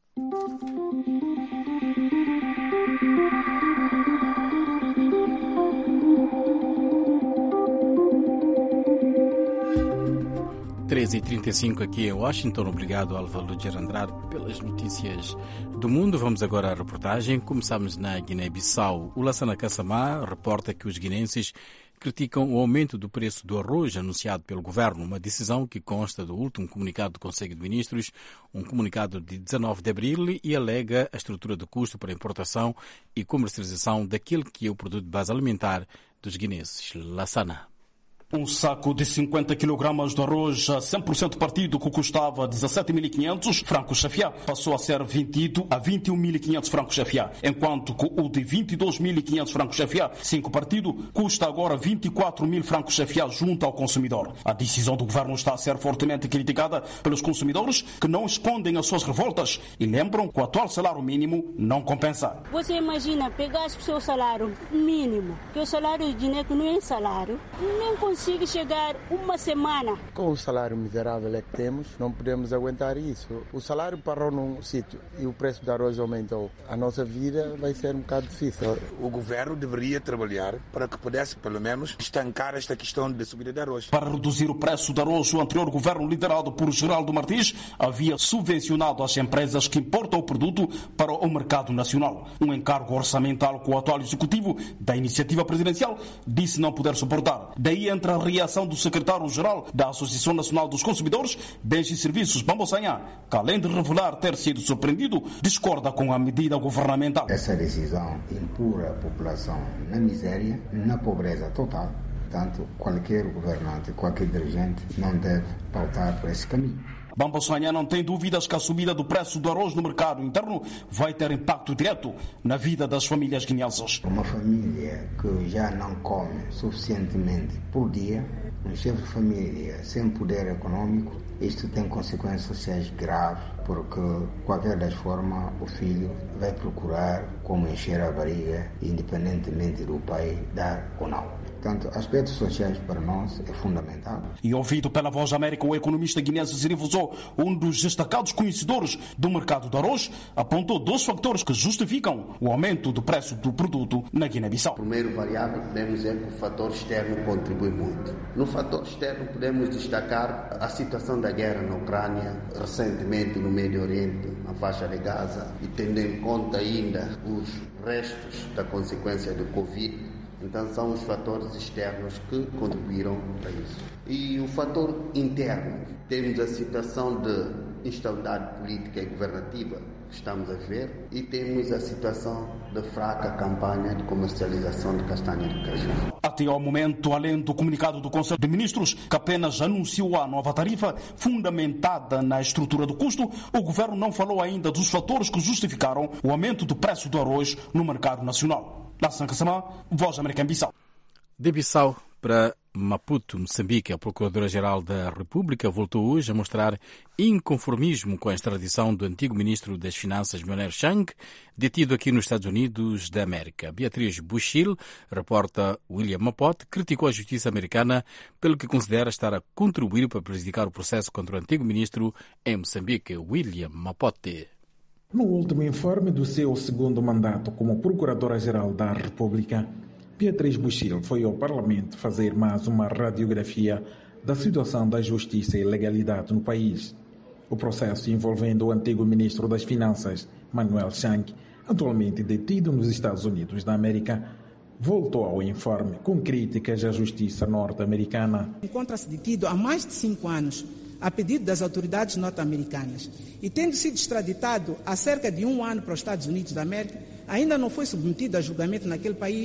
treze e trinta e cinco aqui em Washington. Obrigado, Álvaro de Andrade, pelas notícias do mundo. Vamos agora à reportagem. Começamos na Guiné-Bissau. O Lassana Kassamá reporta que os guinenses criticam o aumento do preço do arroz anunciado pelo governo, uma decisão que consta do último comunicado do Conselho de Ministros, um comunicado de dezanove de abril, e alega a estrutura de custo para importação e comercialização daquele que é o produto de base alimentar dos guinenses. Lassana. Um saco de cinquenta quilogramas de arroz a cem por cento partido, que custava dezassete mil e quinhentos francos C F A, passou a ser vendido a vinte e um mil e quinhentos francos C F A, enquanto que o de vinte e dois mil e quinhentos francos C F A, cinco partido, custa agora vinte e quatro mil francos C F A junto ao consumidor. A decisão do governo está a ser fortemente criticada pelos consumidores, que não escondem as suas revoltas e lembram que o atual salário mínimo não compensa. Você imagina pegar o seu salário mínimo, que o salário de Guiné não é salário, nem consegue consigo chegar uma semana. Com o salário miserável é que temos, não podemos aguentar isso. O salário parou num sítio e o preço do arroz aumentou. A nossa vida vai ser um bocado difícil. O governo deveria trabalhar para que pudesse, pelo menos, estancar esta questão de subida de arroz. Para reduzir o preço do arroz, o anterior governo, liderado por Geraldo Martins, havia subvencionado as empresas que importam o produto para o mercado nacional. Um encargo orçamental que o atual executivo da iniciativa presidencial disse não poder suportar. Daí entra a reação do secretário-geral da Associação Nacional dos Consumidores, Bens e Serviços, Bambo Sanhá, que além de revelar ter sido surpreendido, discorda com a medida governamental. Essa decisão empurra a população na miséria, na pobreza total. Portanto, qualquer governante, qualquer dirigente não deve pautar por esse caminho. Bambo Sanhá não tem dúvidas que a subida do preço do arroz no mercado interno vai ter impacto direto na vida das famílias guineenses. Uma família que já não come suficientemente por dia, um chefe de família sem poder econômico, isto tem consequências sociais graves, porque, qualquer das formas, o filho vai procurar como encher a barriga, independentemente do pai dar ou não. Portanto, aspectos sociais para nós é fundamental. E ouvido pela Voz da América, o economista guinense Zirifuzou, um dos destacados conhecedores do mercado do arroz, apontou dois fatores que justificam o aumento do preço do produto na Guiné-Bissau. O primeiro variável podemos dizer que o fator externo contribui muito. No fator externo podemos destacar a situação da guerra na Ucrânia, recentemente no Médio Oriente, na faixa de Gaza, e tendo em conta ainda os restos da consequência do Covid. Então são os fatores externos que contribuíram para isso. E o fator interno, temos a situação de instabilidade política e governativa que estamos a ver, e temos a situação de fraca campanha de comercialização de castanha de caju. Até ao momento, além do comunicado do Conselho de Ministros, que apenas anunciou a nova tarifa fundamentada na estrutura do custo, o governo não falou ainda dos fatores que justificaram o aumento do preço do arroz no mercado nacional. Lassana Kassamá, Voz da América em Bissau. De Bissau para Maputo, Moçambique, a Procuradora-Geral da República voltou hoje a mostrar inconformismo com a extradição do antigo Ministro das Finanças, Manuel Chang, detido aqui nos Estados Unidos da América. Beatriz Buchil, reporta William Mapote, criticou a justiça americana pelo que considera estar a contribuir para prejudicar o processo contra o antigo Ministro em Moçambique. William Mapote. No último informe do seu segundo mandato como Procuradora-Geral da República, Beatriz Buchil foi ao Parlamento fazer mais uma radiografia da situação da justiça e legalidade no país. O processo envolvendo o antigo Ministro das Finanças, Manuel Chang, atualmente detido nos Estados Unidos da América, voltou ao informe com críticas à justiça norte-americana. Encontra-se detido há mais de cinco anos, a pedido das autoridades norte-americanas, e tendo sido extraditado há cerca de um ano para os Estados Unidos da América, ainda não foi submetido a julgamento naquele país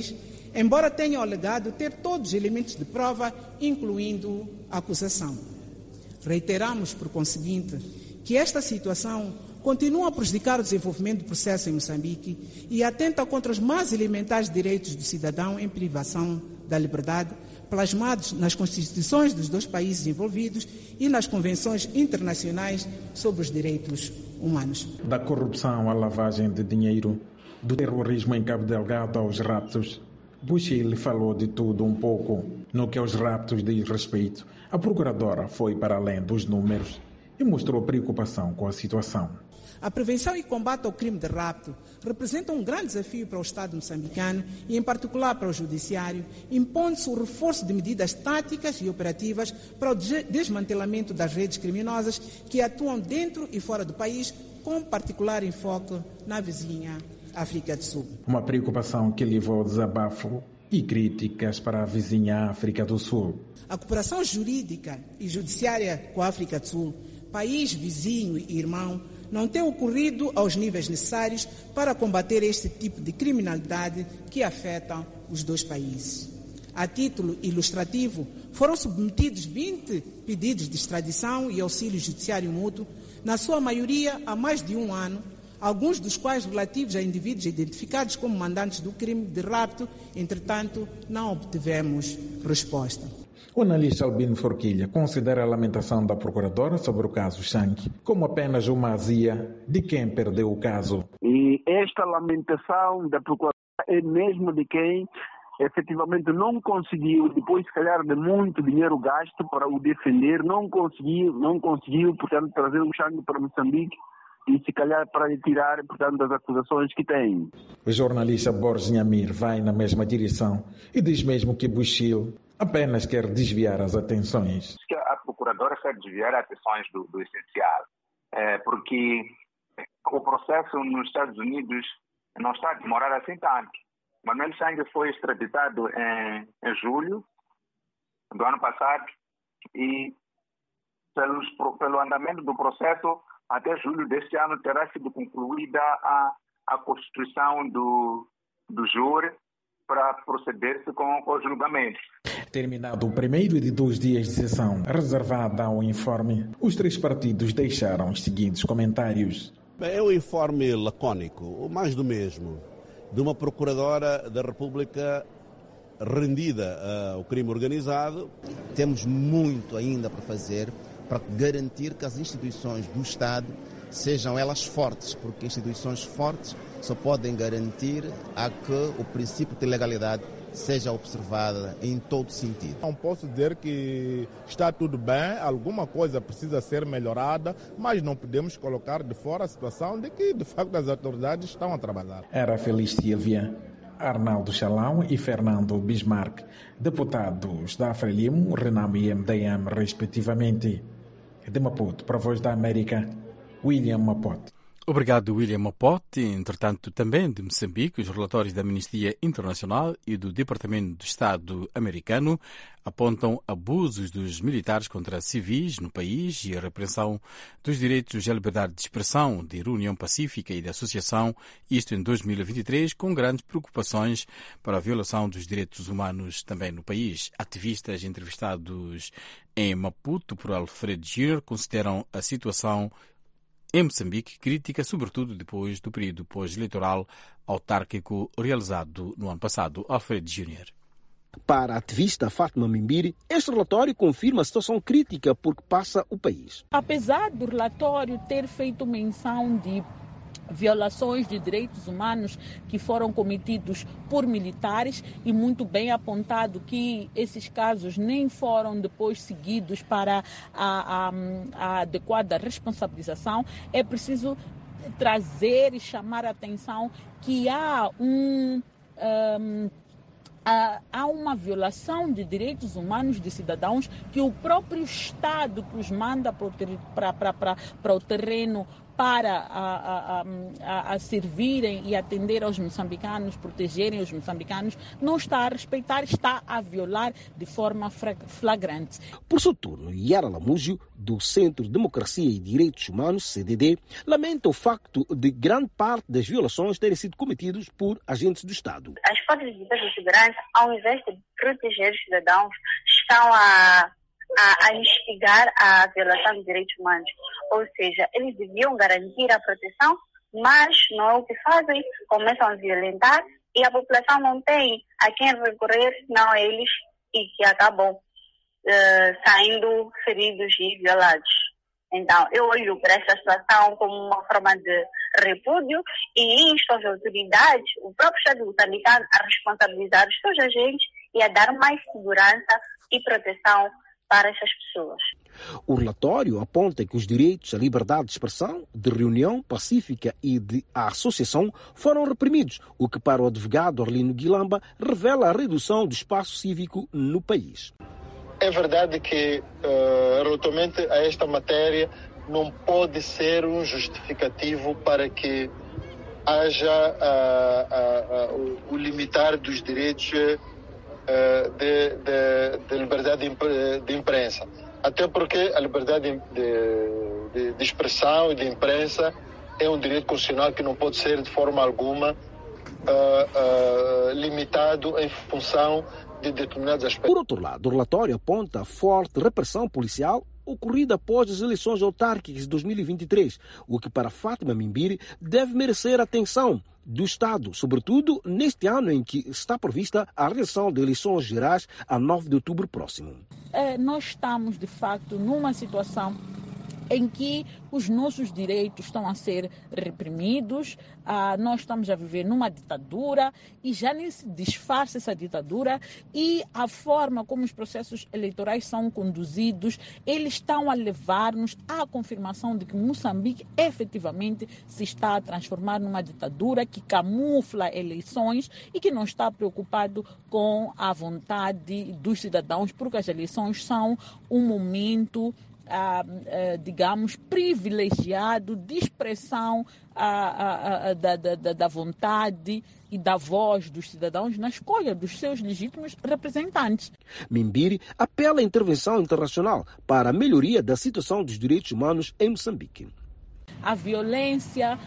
embora tenham alegado ter todos os elementos de prova, incluindo a acusação. Reiteramos, por conseguinte, que esta situação continua a prejudicar o desenvolvimento do processo em Moçambique e atenta contra os mais elementares direitos do cidadão em privação da liberdade, plasmados nas constituições dos dois países envolvidos e nas convenções internacionais sobre os direitos humanos. Da corrupção à lavagem de dinheiro, do terrorismo em Cabo Delgado aos raptos, Bushil falou de tudo um pouco. No que aos raptos diz respeito, a procuradora foi para além dos números e mostrou preocupação com a situação. A prevenção e combate ao crime de rapto representa um grande desafio para o Estado moçambicano e, em particular, para o Judiciário, impondo-se o reforço de medidas táticas e operativas para o desmantelamento das redes criminosas que atuam dentro e fora do país, com particular enfoque na vizinha África do Sul. Uma preocupação que levou ao desabafo e críticas para a vizinha África do Sul. A cooperação jurídica e judiciária com a África do Sul, país vizinho e irmão, não tem ocorrido aos níveis necessários para combater este tipo de criminalidade que afeta os dois países. A título ilustrativo, foram submetidos vinte pedidos de extradição e auxílio judiciário mútuo, na sua maioria há mais de um ano, alguns dos quais relativos a indivíduos identificados como mandantes do crime de rapto. Entretanto, não obtivemos resposta. O analista Albino Forquilha considera a lamentação da procuradora sobre o caso Shank como apenas uma azia de quem perdeu o caso. E esta lamentação da procuradora é mesmo de quem efetivamente não conseguiu, depois se calhar de muito dinheiro gasto para o defender, não conseguiu, não conseguiu, portanto, trazer o Shank para Moçambique e se calhar para retirar, portanto, as acusações que tem. O jornalista Borges Nhamir vai na mesma direção e diz mesmo que Bushil apenas quer desviar as atenções. A procuradora quer desviar as atenções do, do essencial, é, porque o processo nos Estados Unidos não está a demorar assim tanto. Manuel Shank foi extraditado em, em julho do ano passado e pelos, pelo andamento do processo, até julho deste ano terá sido concluída a, a constituição do, do júri para proceder-se com, com o julgamento. Terminado o primeiro de dois dias de sessão reservada ao informe, os três partidos deixaram os seguintes comentários. É um informe lacónico, ou mais do mesmo, de uma procuradora da República rendida ao crime organizado. Temos muito ainda para fazer para garantir que as instituições do Estado sejam elas fortes, porque instituições fortes só podem garantir a que o princípio de legalidade seja observada em todo sentido. Não posso dizer que está tudo bem, alguma coisa precisa ser melhorada, mas não podemos colocar de fora a situação de que, de facto, as autoridades estão a trabalhar. Era Feliz Silvia, Arnaldo Chalão e Fernando Bismarck, deputados da Frelimo, Renamo e M D M, respectivamente. De Maputo, para a Voz da América, William Mapote. Obrigado, William Mapote. Entretanto, também de Moçambique, os relatórios da Amnistia Internacional e do Departamento de Estado americano apontam abusos dos militares contra civis no país e a repressão dos direitos à liberdade de expressão, de reunião pacífica e de associação, isto em dois mil e vinte e três, com grandes preocupações para a violação dos direitos humanos também no país. Ativistas entrevistados em Maputo por Alfredo Júnior consideram a situação em Moçambique crítica, sobretudo depois do período pós-eleitoral autárquico realizado no ano passado. Alfredo Júnior. Para a ativista Fátima Mimbiri, este relatório confirma a situação crítica por que passa o país. Apesar do relatório ter feito menção de violações de direitos humanos que foram cometidos por militares e muito bem apontado que esses casos nem foram depois seguidos para a, a, a adequada responsabilização, é preciso trazer e chamar a atenção que há um... um há uma violação de direitos humanos de cidadãos que o próprio Estado que os manda para o, ter, para, para, para, para o terreno para a, a, a, a servirem e atender aos moçambicanos, protegerem os moçambicanos, não está a respeitar, está a violar de forma flagrante. Por seu turno, Yara Lamúgio, do Centro Democracia e Direitos Humanos, C D D, lamenta o facto de grande parte das violações terem sido cometidas por agentes do Estado. As forças de defesa e segurança, ao invés de proteger os cidadãos, estão a A, a instigar a violação de direitos humanos. Ou seja, eles deviam garantir a proteção, mas não é o que fazem, começam a violentar e a população não tem a quem recorrer, senão a eles, e que acabam uh, saindo feridos e violados. Então, eu olho para esta situação como uma forma de repúdio e insto as autoridades, o próprio Estado moçambicano, a responsabilizar os seus agentes e a dar mais segurança e proteção para essas pessoas. O relatório aponta que os direitos à liberdade de expressão, de reunião pacífica e de associação foram reprimidos, o que para o advogado Arlindo Guilamba revela a redução do espaço cívico no país. É verdade que, uh, relativamente a esta matéria, não pode ser um justificativo para que haja uh, uh, uh, o, o limitar dos direitos De, de, de liberdade de, de imprensa. Até porque a liberdade de, de, de expressão e de imprensa é um direito constitucional que não pode ser de forma alguma uh, uh, limitado em função de determinados aspectos. Por outro lado, o relatório aponta a forte repressão policial ocorrida após as eleições autárquicas de dois mil e vinte e três, o que para Fátima Mimbiri deve merecer atenção do Estado, sobretudo neste ano em que está prevista a realização de eleições gerais a nove de outubro próximo. É, nós estamos, de facto, numa situação em que os nossos direitos estão a ser reprimidos, ah, nós estamos a viver numa ditadura e já nem se disfarça essa ditadura, e a forma como os processos eleitorais são conduzidos, eles estão a levar-nos à confirmação de que Moçambique efetivamente se está a transformar numa ditadura que camufla eleições e que não está preocupado com a vontade dos cidadãos, porque as eleições são um momento Ah, ah, digamos, privilegiado de expressão ah, ah, ah, da, da, da vontade e da voz dos cidadãos na escolha dos seus legítimos representantes. Mimbiri apela à intervenção internacional para a melhoria da situação dos direitos humanos em Moçambique. A violência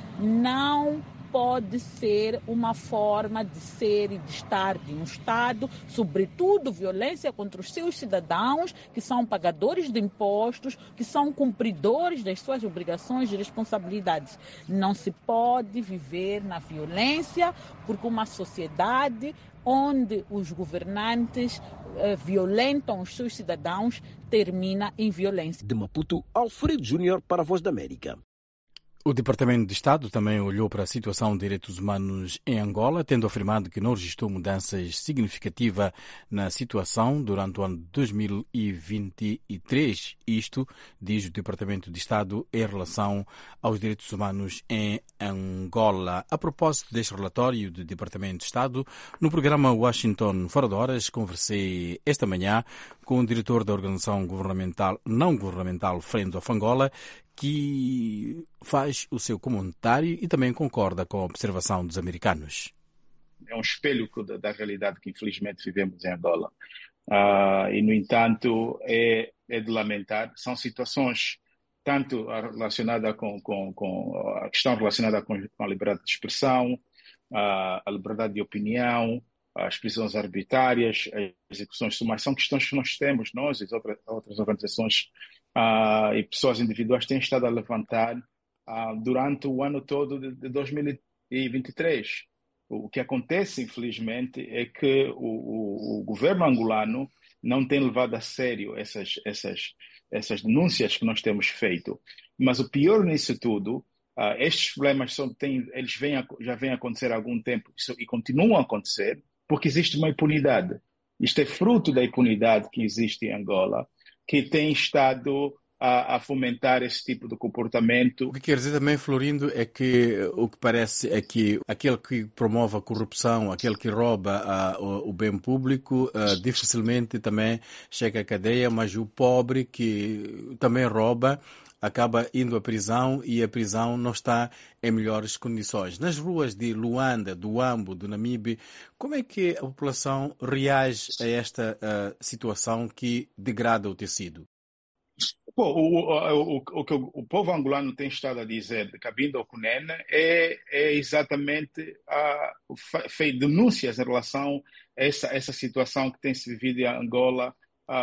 não pode ser uma forma de ser e de estar de um Estado, sobretudo violência contra os seus cidadãos, que são pagadores de impostos, que são cumpridores das suas obrigações e responsabilidades. Não se pode viver na violência, porque uma sociedade onde os governantes eh, violentam os seus cidadãos termina em violência. De Maputo, Alfredo Júnior para a Voz da América. O Departamento de Estado também olhou para a situação de direitos humanos em Angola, tendo afirmado que não registrou mudanças significativas na situação durante o ano de dois mil e vinte e três. Isto, diz o Departamento de Estado, em relação aos direitos humanos em Angola. A propósito deste relatório do Departamento de Estado, no programa Washington Fora de Horas, conversei esta manhã com o diretor da organização governamental, não governamental Friends of Angola, que faz o seu comentário e também concorda com a observação dos americanos. É um espelho da, da realidade que infelizmente vivemos em Angola. Uh, e, no entanto, é, é de lamentar. São situações tanto relacionadas com, com, com a questão relacionada com, com a liberdade de expressão, uh, a liberdade de opinião, as prisões arbitrárias, as execuções sumárias. São questões que nós temos, nós e as outras, outras organizações Uh, e pessoas individuais têm estado a levantar uh, durante o ano todo de, de dois mil e vinte e três. O que acontece, infelizmente, é que o, o, o governo angolano não tem levado a sério essas, essas, essas denúncias que nós temos feito. Mas o pior nisso tudo, uh, estes problemas são, têm, eles vêm a, já vêm a acontecer há algum tempo e continuam a acontecer porque existe uma impunidade. Isto é fruto da impunidade que existe em Angola, que tem estado a, a fomentar esse tipo de comportamento. O que quer dizer também, Florindo, é que o que parece é que aquele que promove a corrupção, aquele que rouba uh, o, o bem público, uh, dificilmente também chega à cadeia, mas o pobre que também rouba acaba indo à prisão e a prisão não está em melhores condições. Nas ruas de Luanda, do Ambo, do Namibe, como é que a população reage a esta uh, situação que degrada o tecido? Bom, o, o, o, o que o povo angolano tem estado a dizer de Cabinda ao Cunene é, é exatamente a, fez denúncias em relação a essa, essa situação que tem se vivido em Angola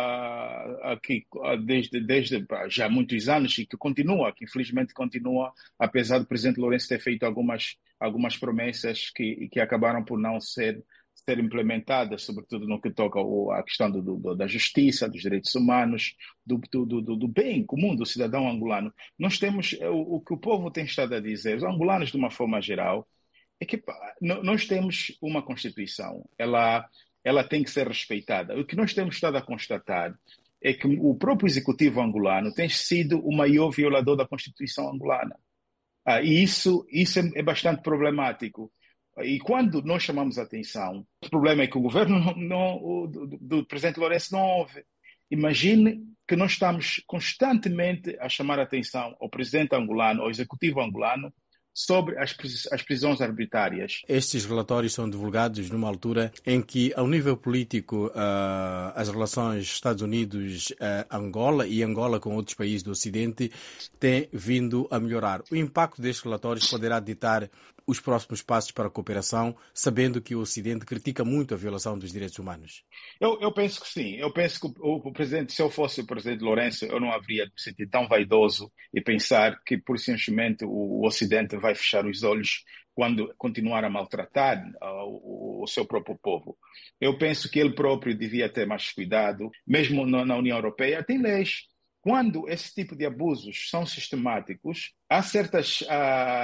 uh, aqui, desde, desde já há muitos anos e que continua, que infelizmente continua, apesar do presidente Lourenço ter feito algumas, algumas promessas que, que acabaram por não ser ser implementadas, sobretudo no que toca à questão do, do, da justiça, dos direitos humanos, do, do, do, do bem comum do cidadão angolano. Nós temos, o, o que o povo tem estado a dizer, os angolanos de uma forma geral, é que nós temos uma Constituição, ela, ela tem que ser respeitada. O que nós temos estado a constatar é que o próprio executivo angolano tem sido o maior violador da Constituição angolana. Ah, e isso, isso é, é bastante problemático. E quando nós chamamos a atenção, o problema é que o governo não, não, o, do, do presidente Lourenço não ouve. Imagine que nós estamos constantemente a chamar a atenção ao presidente angolano, ao executivo angolano, sobre as, as prisões arbitrárias. Estes relatórios são divulgados numa altura em que, ao nível político, uh, as relações Estados Unidos-Angola e Angola com outros países do Ocidente têm vindo a melhorar. O impacto destes relatórios poderá ditar os próximos passos para a cooperação, sabendo que o Ocidente critica muito a violação dos direitos humanos? Eu, eu penso que sim. Eu penso que o, o presidente, se eu fosse o presidente Lourenço, eu não haveria de me sentir tão vaidoso e pensar que, por simplesmente, o, o Ocidente vai fechar os olhos quando continuar a maltratar uh, o, o seu próprio povo. Eu penso que ele próprio devia ter mais cuidado. Mesmo na, na União Europeia, tem leis. Quando esse tipo de abusos são sistemáticos, há certas, uh,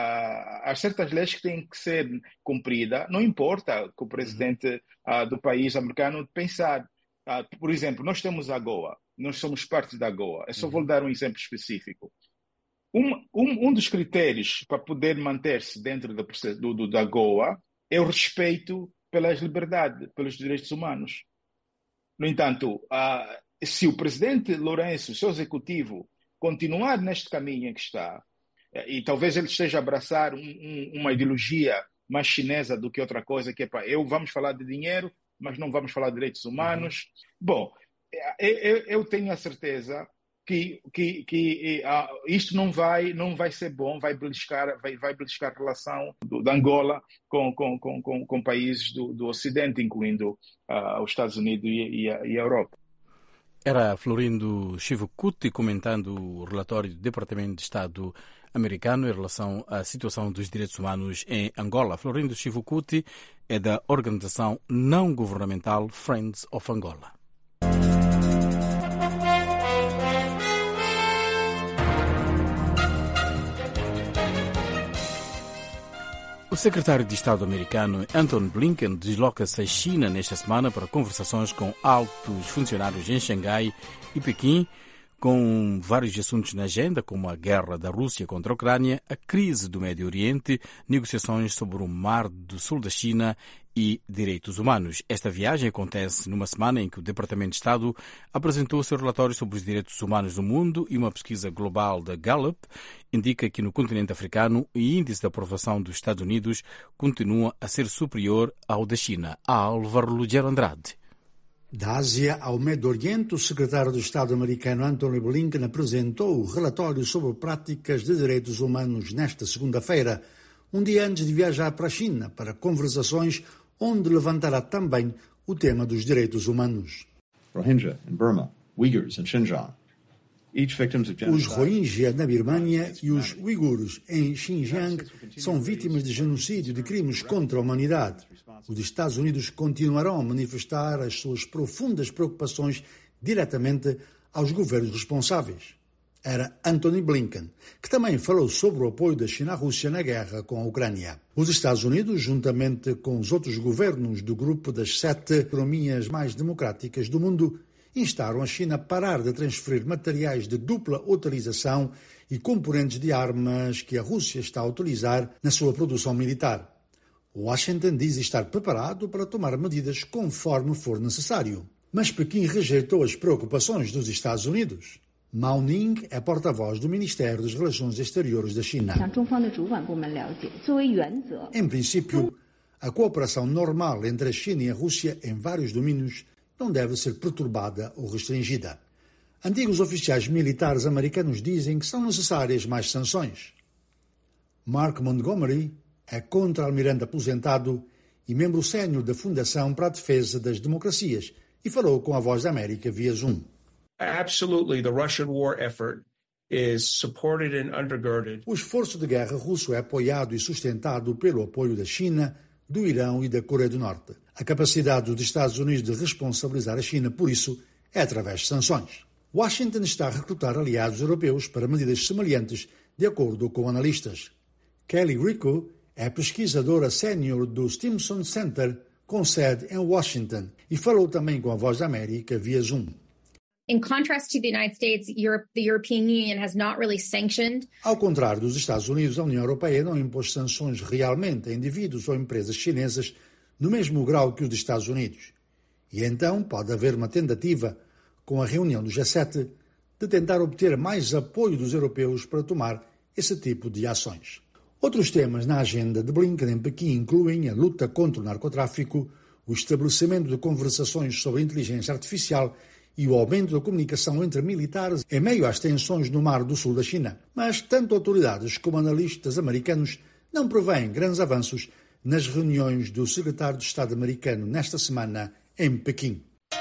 há certas leis que têm que ser cumpridas, não importa que o presidente uh, do país americano pensar. Uh, por exemplo, nós temos a AGOA, nós somos parte da AGOA. Eu só vou dar um exemplo específico. Um, um, um dos critérios para poder manter-se dentro do, do, do, da AGOA é o respeito pelas liberdades, pelos direitos humanos. No entanto, uh, se o presidente Lourenço, o seu executivo, continuar neste caminho em que está, e talvez ele esteja a abraçar um, um, uma ideologia mais chinesa do que outra coisa, que é para eu vamos falar de dinheiro, mas não vamos falar de direitos humanos. Uhum. Bom, eu, eu tenho a certeza que, que, que uh, isto não vai, não vai ser bom, vai beliscar, vai, vai beliscar a relação do, da Angola com, com, com, com, com países do, do Ocidente, incluindo uh, os Estados Unidos e, e, a, e a Europa. Era Florindo Chivukuti comentando o relatório do Departamento de Estado americano em relação à situação dos direitos humanos em Angola. Florindo Chivukuti é da organização não governamental Friends of Angola. O secretário de Estado americano Antony Blinken desloca-se à China nesta semana para conversações com altos funcionários em Xangai e Pequim, com vários assuntos na agenda, como a guerra da Rússia contra a Ucrânia, a crise do Médio Oriente, negociações sobre o Mar do Sul da China e direitos humanos. Esta viagem acontece numa semana em que o Departamento de Estado apresentou o seu relatório sobre os direitos humanos no mundo e uma pesquisa global da Gallup indica que no continente africano o índice de aprovação dos Estados Unidos continua a ser superior ao da China. A Álvaro Lugero Andrade. Da Ásia ao Médio Oriente, o secretário de Estado americano Antony Blinken apresentou o relatório sobre práticas de direitos humanos nesta segunda-feira, um dia antes de viajar para a China para conversações onde levantará também o tema dos direitos humanos. Rohingya in Burma, Uyghurs in Xinjiang. Os Rohingya na Birmânia e os uigures em Xinjiang são vítimas de genocídio e de crimes contra a humanidade. Os Estados Unidos continuarão a manifestar as suas profundas preocupações diretamente aos governos responsáveis. Era Antony Blinken, que também falou sobre o apoio da China à Rússia na guerra com a Ucrânia. Os Estados Unidos, juntamente com os outros governos do grupo das sete economias mais democráticas do mundo, instaram a China a parar de transferir materiais de dupla utilização e componentes de armas que a Rússia está a utilizar na sua produção militar. Washington diz estar preparado para tomar medidas conforme for necessário. Mas Pequim rejeitou as preocupações dos Estados Unidos. Mao Ning é porta-voz do Ministério das Relações Exteriores da China. Em princípio, a cooperação normal entre a China e a Rússia em vários domínios não deve ser perturbada ou restringida. Antigos oficiais militares americanos dizem que são necessárias mais sanções. Mark Montgomery é contra-almirante aposentado e membro sénior da Fundação para a Defesa das Democracias e falou com a Voz da América via Zoom. Absolutely, the Russian war effort is supported and undergirded. O esforço de guerra russo é apoiado e sustentado pelo apoio da China, do Irão e da Coreia do Norte. A capacidade dos Estados Unidos de responsabilizar a China por isso é através de sanções. Washington está a recrutar aliados europeus para medidas semelhantes, de acordo com analistas. Kelly Rico é pesquisadora sénior do Stimson Center, com sede em Washington, e falou também com a Voz da América via Zoom. In contrast to the United States, Europe, the European Union has not really sanctioned. Ao contrário dos Estados Unidos, a União Europeia não impôs sanções realmente a indivíduos ou empresas chinesas no mesmo grau que os dos Estados Unidos. E então pode haver uma tentativa, com a reunião do G sete, de tentar obter mais apoio dos europeus para tomar esse tipo de ações. Outros temas na agenda de Blinken em Pequim incluem a luta contra o narcotráfico, o estabelecimento de conversações sobre inteligência artificial e o aumento da comunicação entre militares em meio às tensões no Mar do Sul da China. Mas tanto autoridades como analistas americanos não prevêem grandes avanços nas reuniões do secretário de Estado americano nesta semana em Pequim.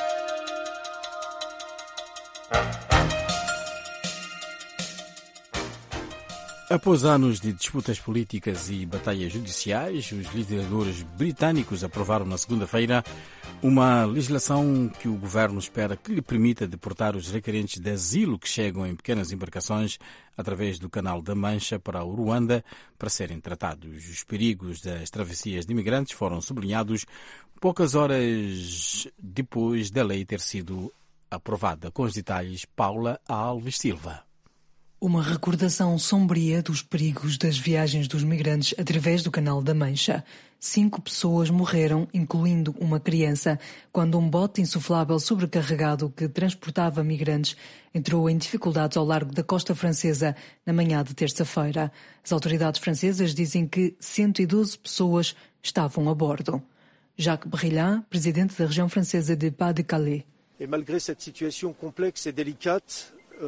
Após anos de disputas políticas e batalhas judiciais, os legisladores britânicos aprovaram na segunda-feira uma legislação que o governo espera que lhe permita deportar os requerentes de asilo que chegam em pequenas embarcações através do Canal da Mancha para o Ruanda para serem tratados. Os perigos das travessias de imigrantes foram sublinhados poucas horas depois da lei ter sido aprovada. Com os detalhes, Paula Alves Silva. Uma recordação sombria dos perigos das viagens dos migrantes através do Canal da Mancha. Cinco pessoas morreram, incluindo uma criança, quando um bote insuflável sobrecarregado que transportava migrantes entrou em dificuldades ao largo da costa francesa na manhã de terça-feira. As autoridades francesas dizem que cento e doze pessoas estavam a bordo. Jacques Brillant, presidente da região francesa de Pas-de-Calais. E malgré cette situation complexe et délicate,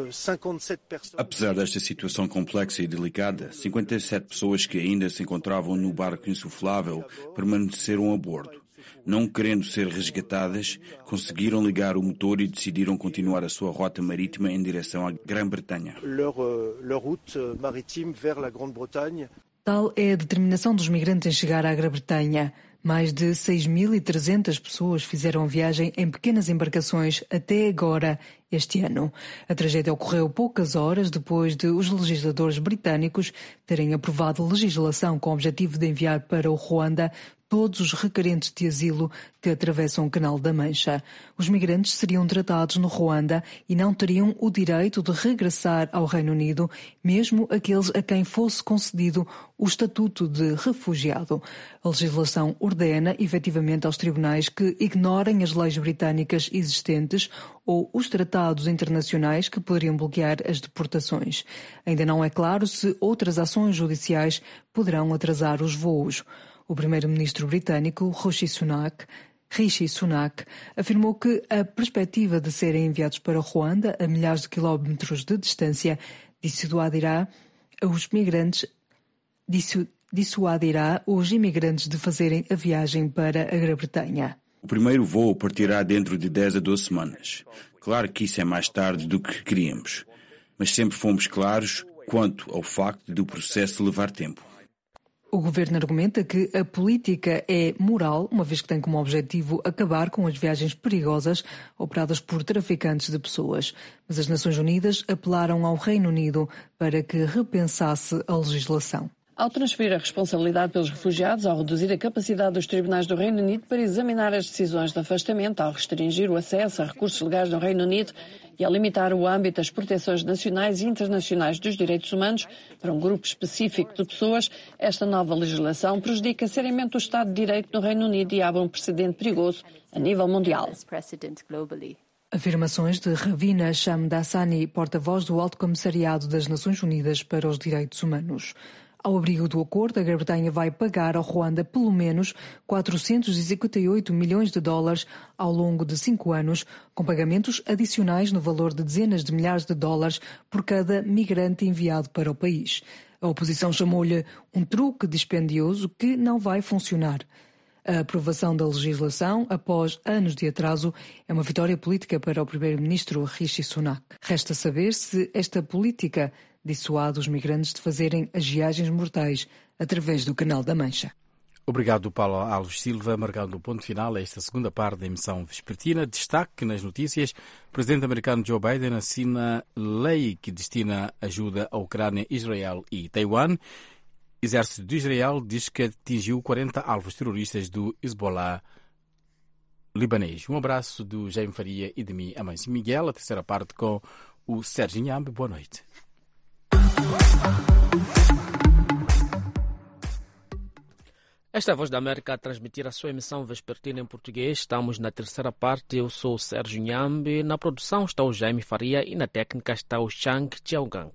Apesar desta situação complexa e delicada, cinquenta e sete pessoas que ainda se encontravam no barco insuflável permaneceram a bordo. Não querendo ser resgatadas, conseguiram ligar o motor e decidiram continuar a sua rota marítima em direção à Grã-Bretanha. Leur, leur route maritime vers la Grande-Bretagne. Tal é a determinação dos migrantes em chegar à Grã-Bretanha. Mais de seis mil e trezentas pessoas fizeram a viagem em pequenas embarcações até agora, este ano. A tragédia ocorreu poucas horas depois de os legisladores britânicos terem aprovado legislação com o objetivo de enviar para o Ruanda todos os requerentes de asilo que atravessam o Canal da Mancha. Os migrantes seriam tratados no Ruanda e não teriam o direito de regressar ao Reino Unido, mesmo aqueles a quem fosse concedido o estatuto de refugiado. A legislação ordena, efetivamente, aos tribunais que ignorem as leis britânicas existentes ou os tratados internacionais que poderiam bloquear as deportações. Ainda não é claro se outras ações judiciais poderão atrasar os voos. O primeiro-ministro britânico, Rishi Sunak, Rishi Sunak, afirmou que a perspectiva de serem enviados para Ruanda, a milhares de quilómetros de distância, dissuadirá os migrantes, dissu, dissuadirá os imigrantes de fazerem a viagem para a Grã-Bretanha. O primeiro voo partirá dentro de dez a doze semanas. Claro que isso é mais tarde do que queríamos, mas sempre fomos claros quanto ao facto do processo levar tempo. O governo argumenta que a política é moral, uma vez que tem como objetivo acabar com as viagens perigosas operadas por traficantes de pessoas. Mas as Nações Unidas apelaram ao Reino Unido para que repensasse a legislação. Ao transferir a responsabilidade pelos refugiados, ao reduzir a capacidade dos tribunais do Reino Unido para examinar as decisões de afastamento, ao restringir o acesso a recursos legais no Reino Unido e ao limitar o âmbito das proteções nacionais e internacionais dos direitos humanos para um grupo específico de pessoas, esta nova legislação prejudica seriamente o Estado de Direito no Reino Unido e abre um precedente perigoso a nível mundial. Afirmações de Ravina Shamdasani, porta-voz do Alto Comissariado das Nações Unidas para os Direitos Humanos. Ao abrigo do acordo, a Grã-Bretanha vai pagar ao Ruanda pelo menos quatrocentos e cinquenta e oito milhões de dólares ao longo de cinco anos, com pagamentos adicionais no valor de dezenas de milhares de dólares por cada migrante enviado para o país. A oposição chamou-lhe um truque dispendioso que não vai funcionar. A aprovação da legislação, após anos de atraso, é uma vitória política para o primeiro-ministro Rishi Sunak. Resta saber se esta política dissuade os migrantes de fazerem as viagens mortais através do Canal da Mancha. Obrigado, Paulo Alves Silva, marcando o ponto final a esta segunda parte da emissão vespertina. Destaque nas notícias: o presidente americano Joe Biden assina lei que destina ajuda à Ucrânia, Israel e Taiwan. O exército de Israel diz que atingiu quarenta alvos terroristas do Hezbollah libanês. Um abraço do Jaime Faria e de mim, Amâncio Miguel. A terceira parte com o Sérgio Inhambe. Boa noite. Esta é a Voz da América a transmitir a sua emissão vespertina em português. Estamos na terceira parte. Eu sou o Sérgio Inhambe. Na produção está o Jaime Faria e na técnica está o Chang Chiaogang.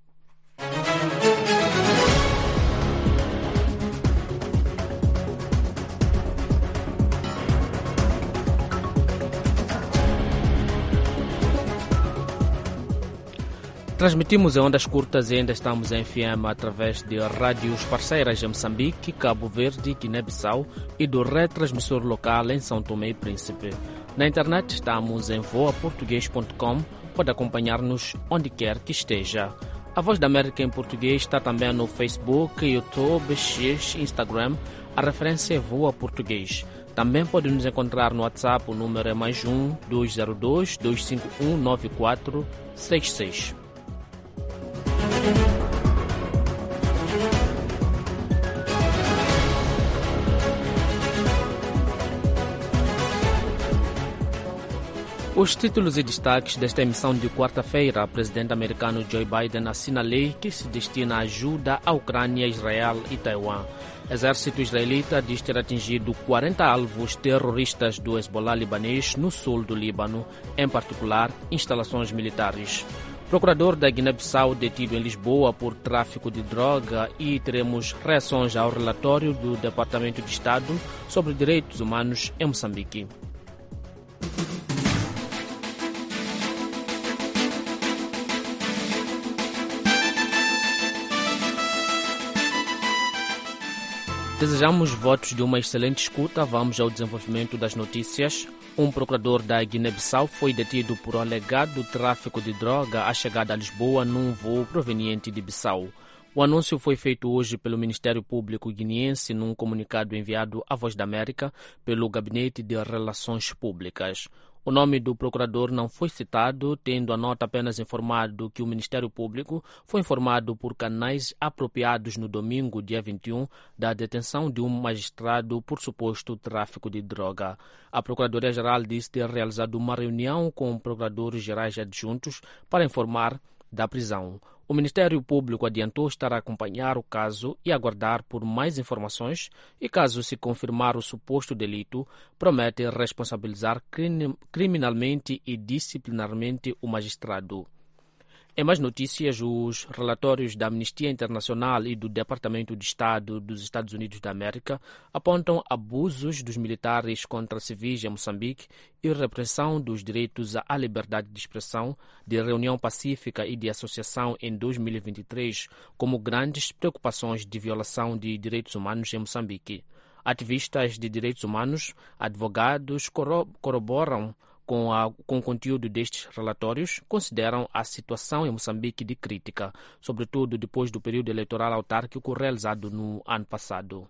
Transmitimos em ondas curtas e ainda estamos em F M através de rádios parceiras em Moçambique, Cabo Verde, Guiné-Bissau e do retransmissor local em São Tomé e Príncipe. Na internet estamos em voa português ponto com, pode acompanhar-nos onde quer que esteja. A Voz da América em português está também no Facebook, YouTube, X, Instagram. A referência é Voa Português. Também pode nos encontrar no WhatsApp, o número é mais um, dois zero dois, dois cinco um, nove quatro seis seis. Os títulos e destaques desta emissão de quarta-feira: o presidente americano Joe Biden assina a lei que se destina a ajuda à Ucrânia, Israel e Taiwan. O exército israelita diz ter atingido quarenta alvos terroristas do Hezbollah libanês no sul do Líbano, em particular instalações militares. Procurador da Guiné-Bissau detido em Lisboa por tráfico de droga, e teremos reações ao relatório do Departamento de Estado sobre Direitos Humanos em Moçambique. Desejamos votos de uma excelente escuta. Vamos ao desenvolvimento das notícias. Um procurador da Guiné-Bissau foi detido por alegado tráfico de droga à chegada a Lisboa num voo proveniente de Bissau. O anúncio foi feito hoje pelo Ministério Público guineense num comunicado enviado à Voz da América pelo Gabinete de Relações Públicas. O nome do procurador não foi citado, tendo a nota apenas informado que o Ministério Público foi informado por canais apropriados no domingo, dia vinte e um, da detenção de um magistrado por suposto tráfico de droga. A Procuradoria-Geral disse ter realizado uma reunião com procuradores gerais adjuntos para informar da prisão. O Ministério Público adiantou estar a acompanhar o caso e aguardar por mais informações e, caso se confirmar o suposto delito, promete responsabilizar criminalmente e disciplinarmente o magistrado. Em mais notícias, os relatórios da Amnistia Internacional e do Departamento de Estado dos Estados Unidos da América apontam abusos dos militares contra civis em Moçambique e repressão dos direitos à liberdade de expressão, de reunião pacífica e de associação em dois mil e vinte e três como grandes preocupações de violação de direitos humanos em Moçambique. Ativistas de direitos humanos, advogados corroboram Com, a, com o conteúdo destes relatórios, consideram a situação em Moçambique de crítica, sobretudo depois do período eleitoral autárquico realizado no ano passado.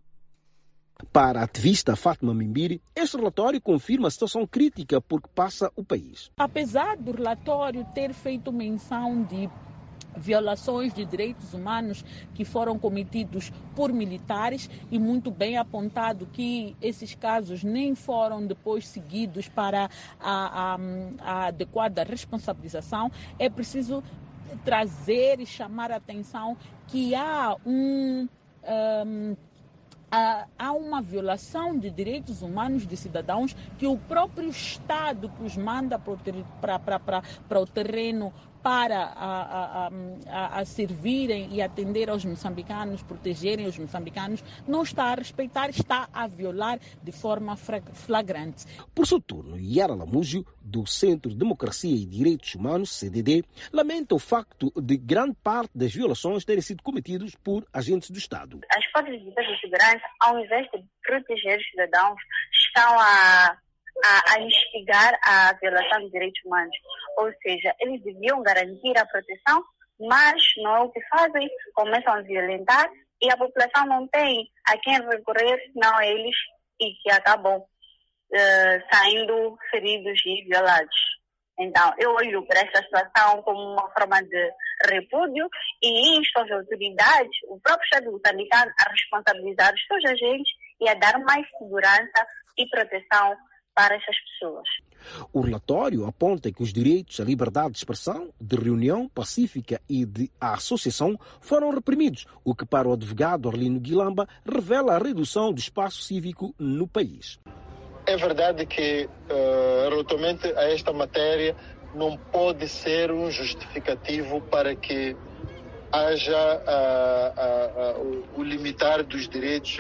Para a ativista Fátima Mimbiri, este relatório confirma a situação crítica por que passa o país. Apesar do relatório ter feito menção de violações de direitos humanos que foram cometidos por militares e muito bem apontado que esses casos nem foram depois seguidos para a, a, a adequada responsabilização, é preciso trazer e chamar a atenção que há um... um há uma violação de direitos humanos de cidadãos que o próprio Estado que os manda para o, ter, para, para, para, para o terreno para a, a, a, a servirem e atender aos moçambicanos, protegerem os moçambicanos, não está a respeitar, está a violar de forma flagrante. Por seu turno, Yara Lamúgio, do Centro de Democracia e Direitos Humanos, C D D, lamenta o facto de grande parte das violações terem sido cometidas por agentes do Estado. As forças de defesa e segurança, ao invés de proteger os cidadãos, estão a A, a instigar a violação de direitos humanos. Ou seja, eles deviam garantir a proteção, mas não é o que fazem, começam a violentar e a população não tem a quem recorrer, senão a eles, e que acabam uh, saindo feridos e violados. Então, eu olho para esta situação como uma forma de repúdio e insto as autoridades, o próprio Estado moçambicano, a responsabilizar os seus agentes e a dar mais segurança e proteção para essas pessoas. O relatório aponta que os direitos à liberdade de expressão, de reunião pacífica e de associação foram reprimidos, o que para o advogado Arlindo Guilamba revela a redução do espaço cívico no país. É verdade que, uh, relativamente a esta matéria, não pode ser um justificativo para que haja uh, uh, uh, o, o limitar dos direitos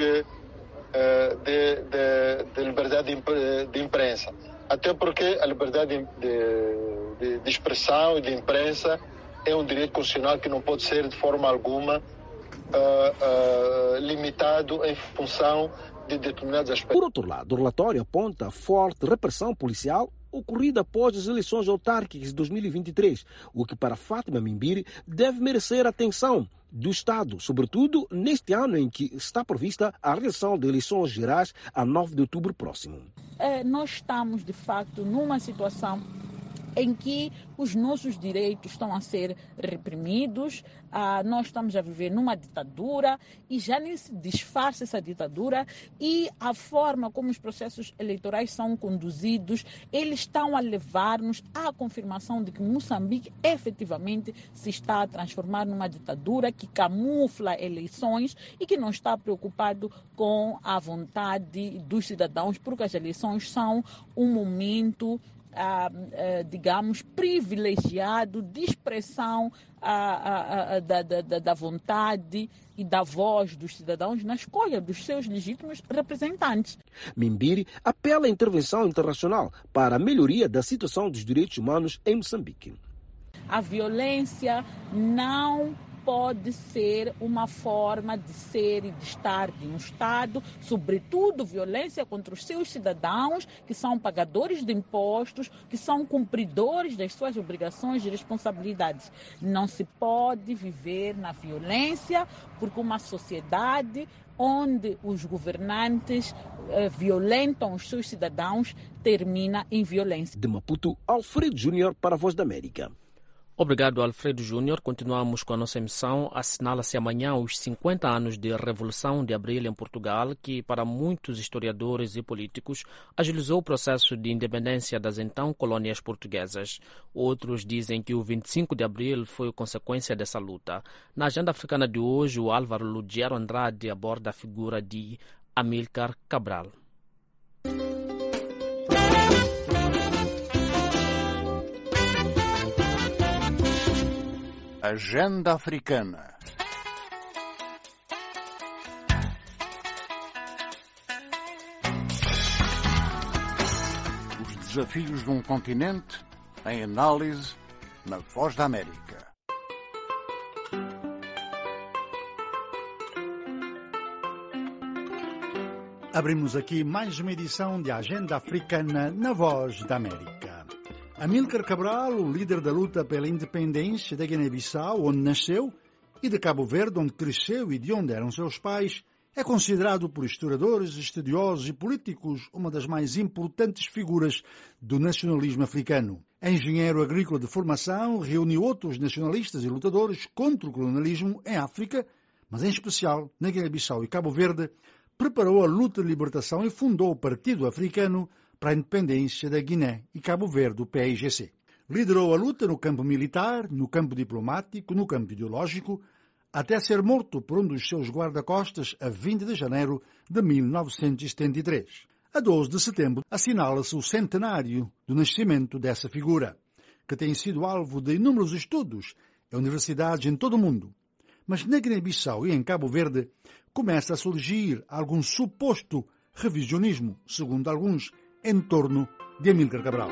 De, de, de liberdade de, de imprensa. Até porque a liberdade de, de, de expressão e de imprensa é um direito constitucional que não pode ser de forma alguma uh, uh, limitado em função de determinados aspectos. Por outro lado, o relatório aponta a forte repressão policial ocorrida após as eleições autárquicas de dois mil e vinte e três, o que para Fátima Mimbiri deve merecer atenção do Estado, sobretudo neste ano em que está prevista a realização de eleições gerais a nove de outubro próximo. É, nós estamos, de facto, numa situação em que os nossos direitos estão a ser reprimidos, ah, nós estamos a viver numa ditadura e já nem se disfarça essa ditadura e a forma como os processos eleitorais são conduzidos, eles estão a levar-nos à confirmação de que Moçambique efetivamente se está a transformar numa ditadura que camufla eleições e que não está preocupado com a vontade dos cidadãos, porque as eleições são um momento Ah, ah, digamos, privilegiado de expressão ah, ah, ah, da, da, da vontade e da voz dos cidadãos na escolha dos seus legítimos representantes. Mimbiri apela à intervenção internacional para a melhoria da situação dos direitos humanos em Moçambique. A violência não pode ser uma forma de ser e de estar de um Estado, sobretudo violência contra os seus cidadãos, que são pagadores de impostos, que são cumpridores das suas obrigações e responsabilidades. Não se pode viver na violência, porque uma sociedade onde os governantes eh, violentam os seus cidadãos termina em violência. De Maputo, Alfredo Júnior para a Voz da América. Obrigado, Alfredo Júnior. Continuamos com a nossa emissão. Assinala-se amanhã os cinquenta anos de Revolução de Abril em Portugal, que, para muitos historiadores e políticos, agilizou o processo de independência das então colônias portuguesas. Outros dizem que o vinte e cinco de Abril foi consequência dessa luta. Na agenda africana de hoje, o Álvaro Ludiero Andrade aborda a figura de Amílcar Cabral. Agenda Africana. Os desafios de um continente em análise na Voz da América. Abrimos aqui mais uma edição de Agenda Africana na Voz da América. Amílcar Cabral, o líder da luta pela independência da Guiné-Bissau, onde nasceu, e de Cabo Verde, onde cresceu e de onde eram seus pais, é considerado por historiadores, estudiosos e políticos uma das mais importantes figuras do nacionalismo africano. Engenheiro agrícola de formação, reuniu outros nacionalistas e lutadores contra o colonialismo em África, mas em especial na Guiné-Bissau e Cabo Verde, preparou a luta de libertação e fundou o Partido Africano para a independência da Guiné e Cabo Verde, o P I G C. Liderou a luta no campo militar, no campo diplomático, no campo ideológico, até ser morto por um dos seus guarda-costas a vinte de janeiro de mil novecentos e setenta e três. A doze de setembro assinala-se o centenário do nascimento dessa figura, que tem sido alvo de inúmeros estudos em universidades em todo o mundo. Mas na Guiné-Bissau e em Cabo Verde começa a surgir algum suposto revisionismo, segundo alguns, em torno de Amílcar Cabral.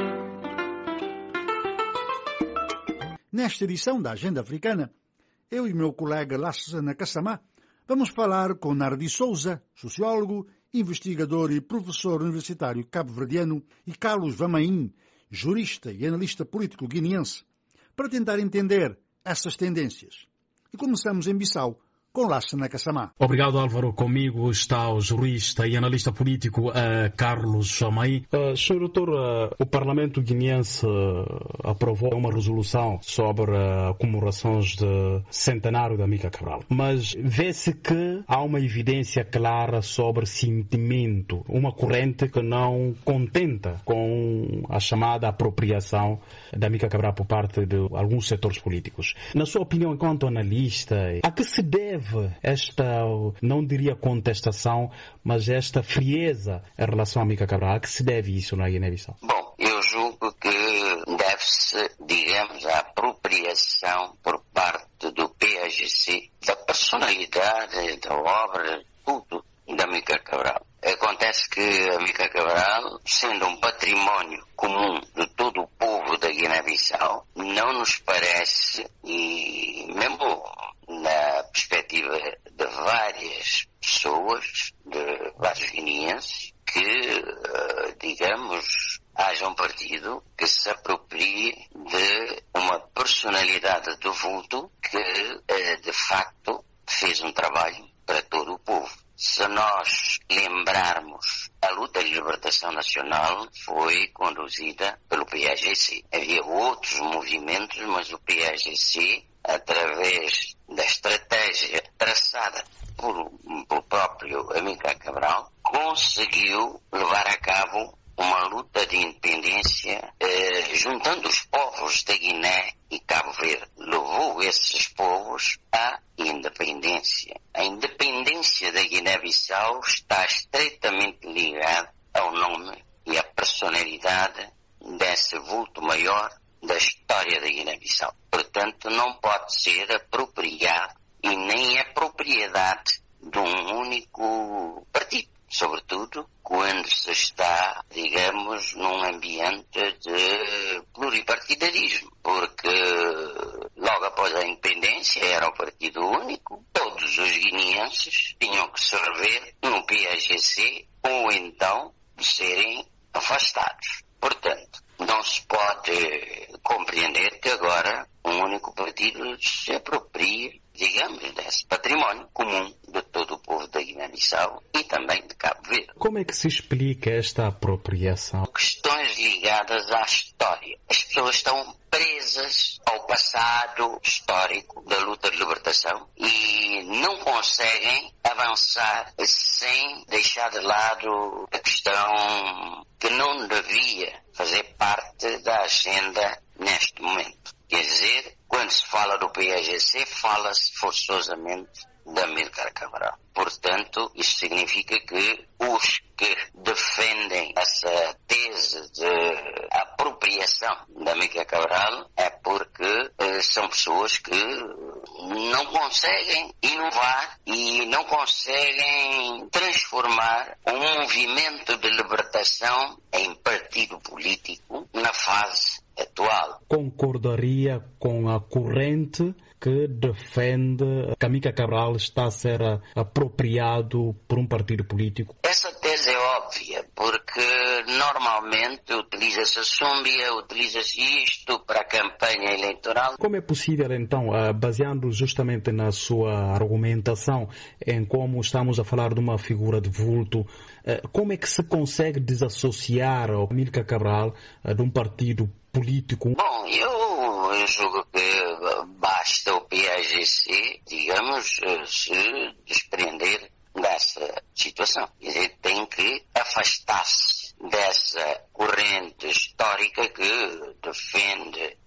Nesta edição da Agenda Africana, eu e meu colega Lassana Kassamá vamos falar com Nardi Souza, sociólogo, investigador e professor universitário cabo-verdiano, e Carlos Vamaim, jurista e analista político guineense, para tentar entender essas tendências. E começamos em Bissau, com Lassana Kassamá. Obrigado, Álvaro. Comigo está o jurista e analista político uh, Carlos Vamaim. Uh, senhor doutor, uh, o Parlamento guineense uh, aprovou uma resolução sobre uh, comemorações de centenário da Amílcar Cabral. Mas vê-se que há uma evidência clara sobre sentimento, uma corrente que não contenta com a chamada apropriação da Amílcar Cabral por parte de alguns setores políticos. Na sua opinião, enquanto analista, a que se deve esta, não diria contestação, mas esta frieza em relação a Amílcar Cabral? A que se deve isso na Guiné-Bissau? Bom, eu julgo que deve-se, digamos, a apropriação por parte do P A G C da personalidade, da obra, tudo da Amílcar Cabral. Acontece que Amílcar Cabral, sendo um património comum de todo o povo da Guiné-Bissau, não nos parece, e mesmo na perspectiva de várias pessoas, de vários guineenses, que, digamos, haja um partido que se aproprie de uma personalidade de vulto que, de facto, fez um trabalho para todo o povo. Se nós lembrarmos, a luta de libertação nacional foi conduzida pelo P A G C. Havia outros movimentos, mas o P A G C, através da estratégia traçada por, por próprio Amílcar Cabral, conseguiu levar a cabo uma luta de independência eh, juntando os povos da Guiné e Cabo Verde. Levou esses povos à independência. A independência da Guiné-Bissau está estreitamente ligada ao nome e à personalidade desse vulto maior da história da Guiné-Bissau. Portanto, não pode ser apropriado e nem é propriedade de um único partido. Sobretudo quando se está, digamos, num ambiente de pluripartidarismo, porque logo após a independência era um partido único, todos os guineenses tinham que se rever no P A G C ou então serem afastados. Portanto, não se pode compreender que agora um único partido se aproprie, digamos, desse património comum de todo o povo da Guiné-Bissau e também de Cabo Verde. Como é que se explica esta apropriação? Questões ligadas à história. As pessoas estão presas ao passado histórico da luta de libertação e não conseguem avançar sem deixar de lado a questão que não devia fazer parte da agenda neste momento. Quer dizer, quando se fala do P A G C, fala-se forçosamente de Amílcar Cabral. Portanto, isso significa que os que defendem essa tese de apropriação da Amílcar Cabral é porque eh, são pessoas que não conseguem inovar e não conseguem transformar um movimento de libertação em partido político na fase atual. Concordaria com a corrente que defende que Amílcar Cabral está a ser apropriado por um partido político? Essa tese é óbvia, porque normalmente utiliza-se a súmbia, utiliza-se isto para a campanha eleitoral. Como é possível, então, baseando justamente na sua argumentação, em como estamos a falar de uma figura de vulto, como é que se consegue desassociar o Amílcar Cabral de um partido político? Bom, eu, eu julgo que basta o P A G C, digamos, se desprender dessa situação. Quer dizer, tem que afastar-se dessa corrente histórica que defende com unhas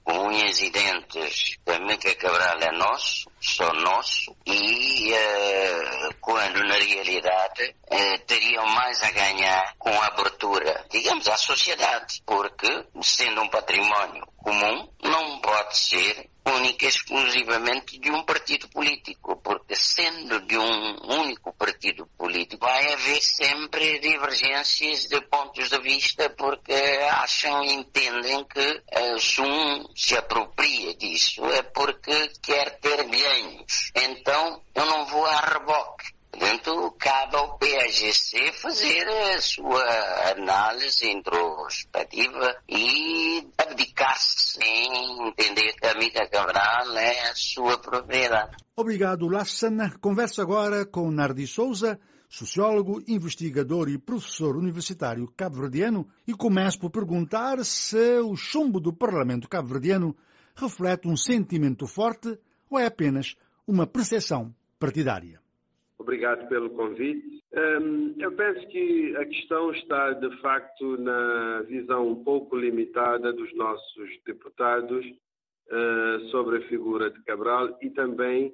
coincidentes que Amílcar Cabral é nosso, só nosso, e uh, quando na realidade uh, teriam mais a ganhar com a abertura, digamos, à sociedade, porque sendo um património comum, não pode ser única e exclusivamente de um partido político, porque sendo de um único partido político, vai haver sempre divergências de pontos de vista, porque acham e entendem que uh, se um se apropria disso é porque quer ter ganhos. Então, eu não vou a reboque. Portanto, cabe ao P A G C fazer a sua análise introspectiva e abdicar-se em entender que a Amílcar Cabral é a sua propriedade. Obrigado, Lassana. Converso agora com Nardi Souza, sociólogo, investigador e professor universitário cabo-verdiano, e começo por perguntar se o chumbo do Parlamento cabo-verdiano reflete um sentimento forte ou é apenas uma percepção partidária. Obrigado pelo convite. Um, eu penso que a questão está, de facto, na visão um pouco limitada dos nossos deputados uh, sobre a figura de Cabral e também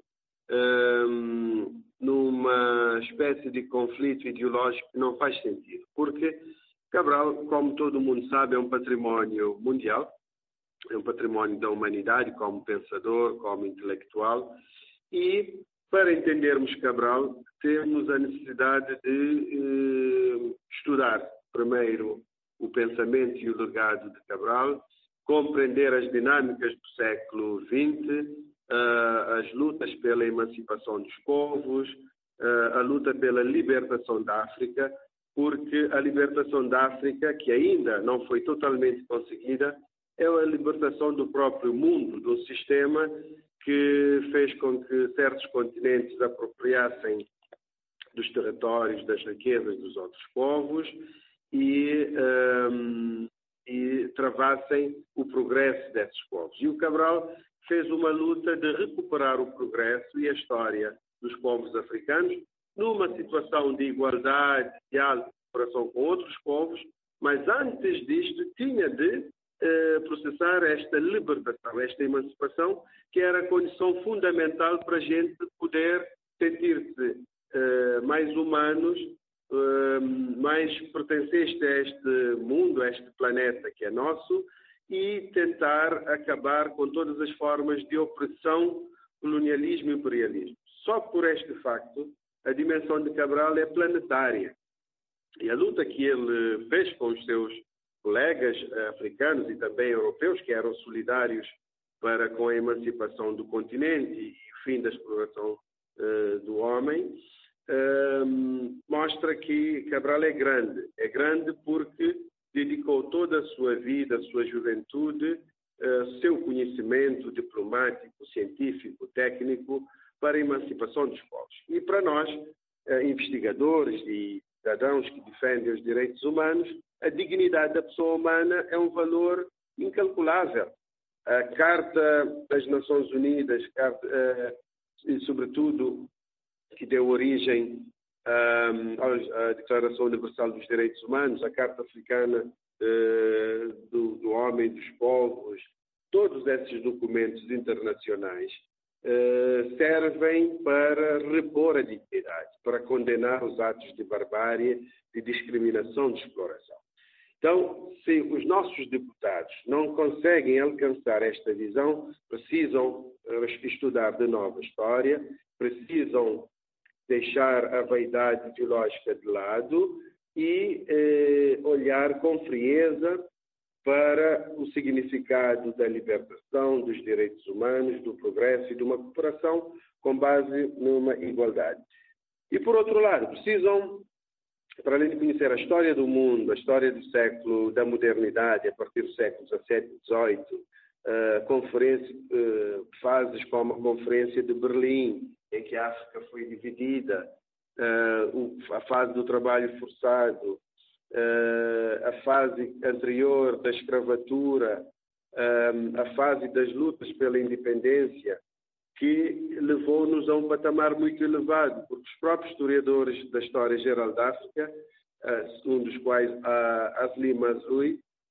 um, numa espécie de conflito ideológico que não faz sentido. Porque Cabral, como todo mundo sabe, é um património mundial, é um património da humanidade como pensador, como intelectual, e para entendermos Cabral, temos a necessidade de eh, estudar primeiro o pensamento e o legado de Cabral, compreender as dinâmicas do século vinte, uh, as lutas pela emancipação dos povos, uh, a luta pela libertação da África, porque a libertação da África, que ainda não foi totalmente conseguida, é a libertação do próprio mundo, de um sistema que fez com que certos continentes se apropriassem dos territórios, das riquezas dos outros povos e, um, e travassem o progresso desses povos. E o Cabral fez uma luta de recuperar o progresso e a história dos povos africanos numa situação de igualdade, de alta cooperação com outros povos, mas antes disto tinha de Eh, processar esta libertação, esta emancipação, que era a condição fundamental para a gente poder sentir-se eh, mais humanos, eh, mais pertencentes a este mundo, a este planeta que é nosso, e tentar acabar com todas as formas de opressão, colonialismo e imperialismo. Só por este facto, a dimensão de Cabral é planetária. E a luta que ele fez com os seus colegas africanos e também europeus, que eram solidários para com a emancipação do continente e o fim da exploração uh, do homem, uh, mostra que Cabral é grande. É grande porque dedicou toda a sua vida, a sua juventude, uh, seu conhecimento diplomático, científico, técnico, para a emancipação dos povos. E para nós, uh, investigadores e cidadãos que defendem os direitos humanos, a dignidade da pessoa humana é um valor incalculável. A Carta das Nações Unidas, carta, uh, e sobretudo, que deu origem uh, à Declaração Universal dos Direitos Humanos, a Carta Africana uh, do, do Homem e dos Povos, todos esses documentos internacionais uh, servem para repor a dignidade, para condenar os atos de barbárie, de discriminação, de exploração. Então, se os nossos deputados não conseguem alcançar esta visão, precisam estudar de novo a história, precisam deixar a vaidade ideológica de lado e eh, olhar com frieza para o significado da libertação, dos direitos humanos, do progresso e de uma cooperação com base numa igualdade. E, por outro lado, precisam, para além de conhecer a história do mundo, a história do século da modernidade, a partir do século dezassete e dezoito, uh, conferência, uh, fases como a Conferência de Berlim, em que a África foi dividida, uh, o, a fase do trabalho forçado, uh, a fase anterior da escravatura, uh, a fase das lutas pela independência, que levou-nos a um patamar muito elevado, porque os próprios historiadores da história geral da África, um dos quais Asli Mazrui,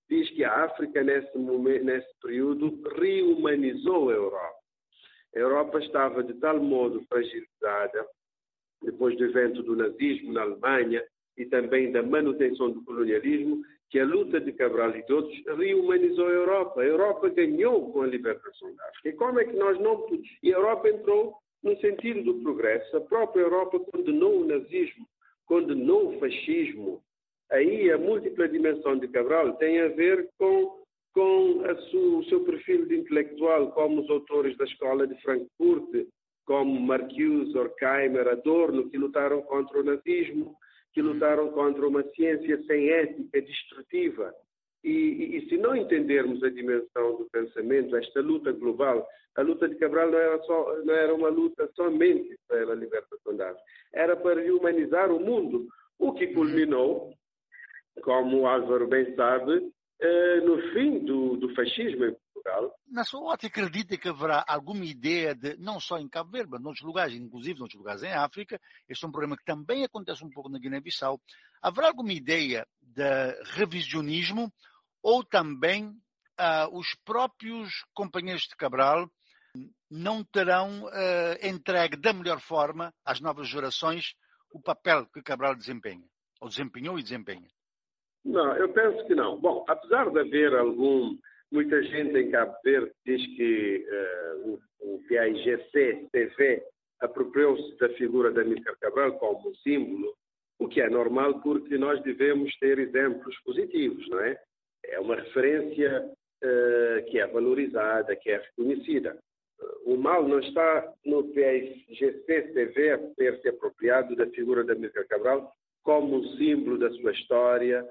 diz que a África, nesse, momento, nesse período, rehumanizou a Europa. A Europa estava de tal modo fragilizada, depois do evento do nazismo na Alemanha e também da manutenção do colonialismo, que a luta de Cabral e de outros rehumanizou a Europa. A Europa ganhou com a libertação da África. E como é que nós não... E a Europa entrou no sentido do progresso. A própria Europa condenou o nazismo, condenou o fascismo. Aí a múltipla dimensão de Cabral tem a ver com, com a su, o seu perfil de intelectual, como os autores da Escola de Frankfurt, como Marcuse, Horkheimer, Adorno, que lutaram contra o nazismo, que lutaram contra uma ciência sem ética, destrutiva. E, e, e se não entendermos a dimensão do pensamento, esta luta global, a luta de Cabral não era, só, não era uma luta somente pela libertação da África, era para humanizar o mundo, o que culminou, como o Álvaro bem sabe, eh, no fim do, do fascismo em Portugal. Na sua ótica, acredita que haverá alguma ideia de, não só em Cabo Verde, mas noutros lugares, inclusive noutros lugares em África, este é um problema que também acontece um pouco na Guiné-Bissau, haverá alguma ideia de revisionismo ou também ah, os próprios companheiros de Cabral não terão ah, entregue da melhor forma às novas gerações o papel que Cabral desempenha, ou desempenhou e desempenha? Não, eu penso que não. Bom, apesar de haver algum... Muita gente em Cabo Verde diz que uh, o, o P A I G C T V apropriou-se da figura de Amílcar Cabral como símbolo, o que é normal porque nós devemos ter exemplos positivos, não é? É uma referência uh, que é valorizada, que é reconhecida. Uh, o mal não está no P A I G C T V a ter se apropriado da figura de Amílcar Cabral como um símbolo da sua história,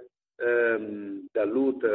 um, da luta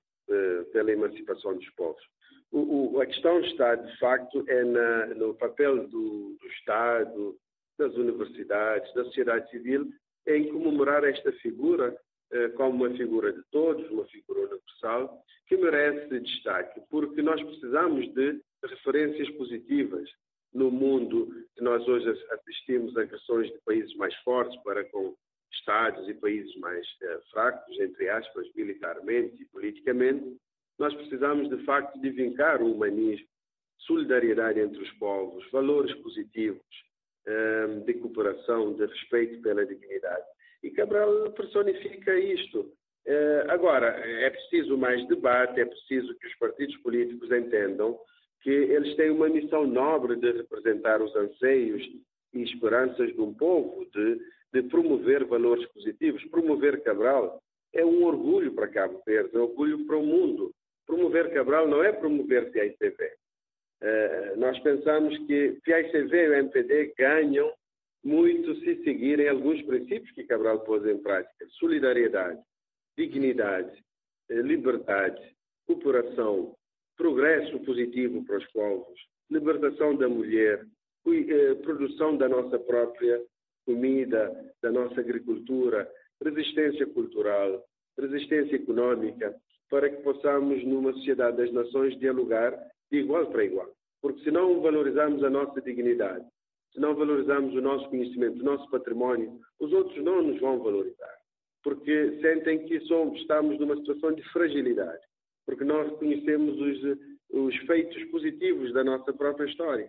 pela emancipação dos povos. O, o, a questão está, de facto, é na, no papel do, do Estado, das universidades, da sociedade civil, em comemorar esta figura eh, como uma figura de todos, uma figura universal, que merece destaque, porque nós precisamos de referências positivas no mundo que nós hoje assistimos a agressões de países mais fortes para com Estados e países mais eh, fracos, entre aspas, militarmente e politicamente. Nós precisamos, de facto, de vincar o humanismo, solidariedade entre os povos, valores positivos, eh, de cooperação, de respeito pela dignidade. E Cabral personifica isto. Eh, agora, é preciso mais debate, é preciso que os partidos políticos entendam que eles têm uma missão nobre de representar os anseios e esperanças de um povo, de de promover valores positivos. Promover Cabral é um orgulho para Cabo Verde, é um orgulho para o mundo. Promover Cabral não é promover P A I C V. Uh, nós pensamos que P A I C V e o M P D ganham muito se seguirem alguns princípios que Cabral pôs em prática. Solidariedade, dignidade, liberdade, cooperação, progresso positivo para os povos, libertação da mulher, produção da nossa própria comida, da nossa agricultura, resistência cultural, resistência econômica, para que possamos, numa sociedade das nações, dialogar de igual para igual. Porque se não valorizarmos a nossa dignidade, se não valorizarmos o nosso conhecimento, o nosso património, os outros não nos vão valorizar. Porque sentem que somos, estamos numa situação de fragilidade. Porque nós reconhecemos os, os feitos positivos da nossa própria história.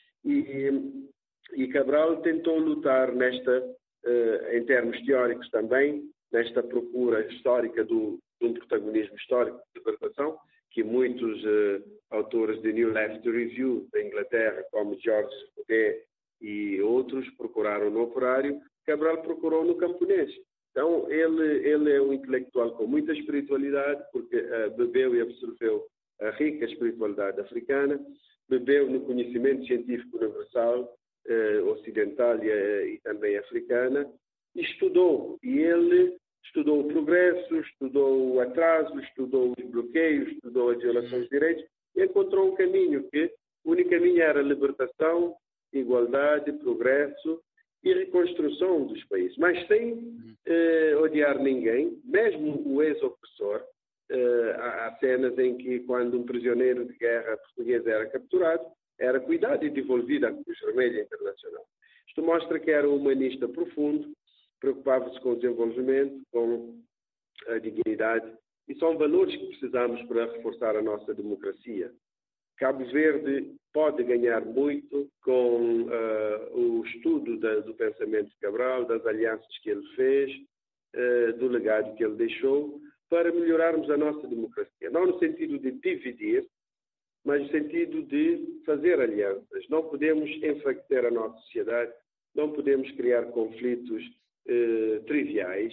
E... E Cabral tentou lutar nesta, uh, em termos teóricos também, nesta procura histórica do, de um protagonismo histórico de libertação, que muitos uh, autores de New Left Review da Inglaterra, como Georges Bouguet e outros, procuraram no operário. Cabral procurou no camponês. Então, ele, ele é um intelectual com muita espiritualidade, porque uh, bebeu e absorveu a rica espiritualidade africana, bebeu no conhecimento científico universal, Uh, ocidental e, uh, e também africana, e estudou. E ele estudou o progresso, estudou o atraso, estudou os bloqueios, estudou as violações de direitos, e encontrou um caminho que o único caminho era libertação, igualdade, progresso e reconstrução dos países. Mas sem uh, odiar ninguém, mesmo o ex-opressor. Uh, há, há cenas em que, quando um prisioneiro de guerra português era capturado, era cuidado e devolvido à Cruz Vermelha Internacional. Isto mostra que era um humanista profundo, preocupava-se com o desenvolvimento, com a dignidade E são valores que precisamos para reforçar a nossa democracia. Cabo Verde pode ganhar muito com uh, o estudo da, do pensamento de Cabral, das alianças que ele fez, uh, do legado que ele deixou, para melhorarmos a nossa democracia. Não no sentido de dividir, mas no sentido de fazer alianças. Não podemos enfraquecer a nossa sociedade, não podemos criar conflitos uh, triviais.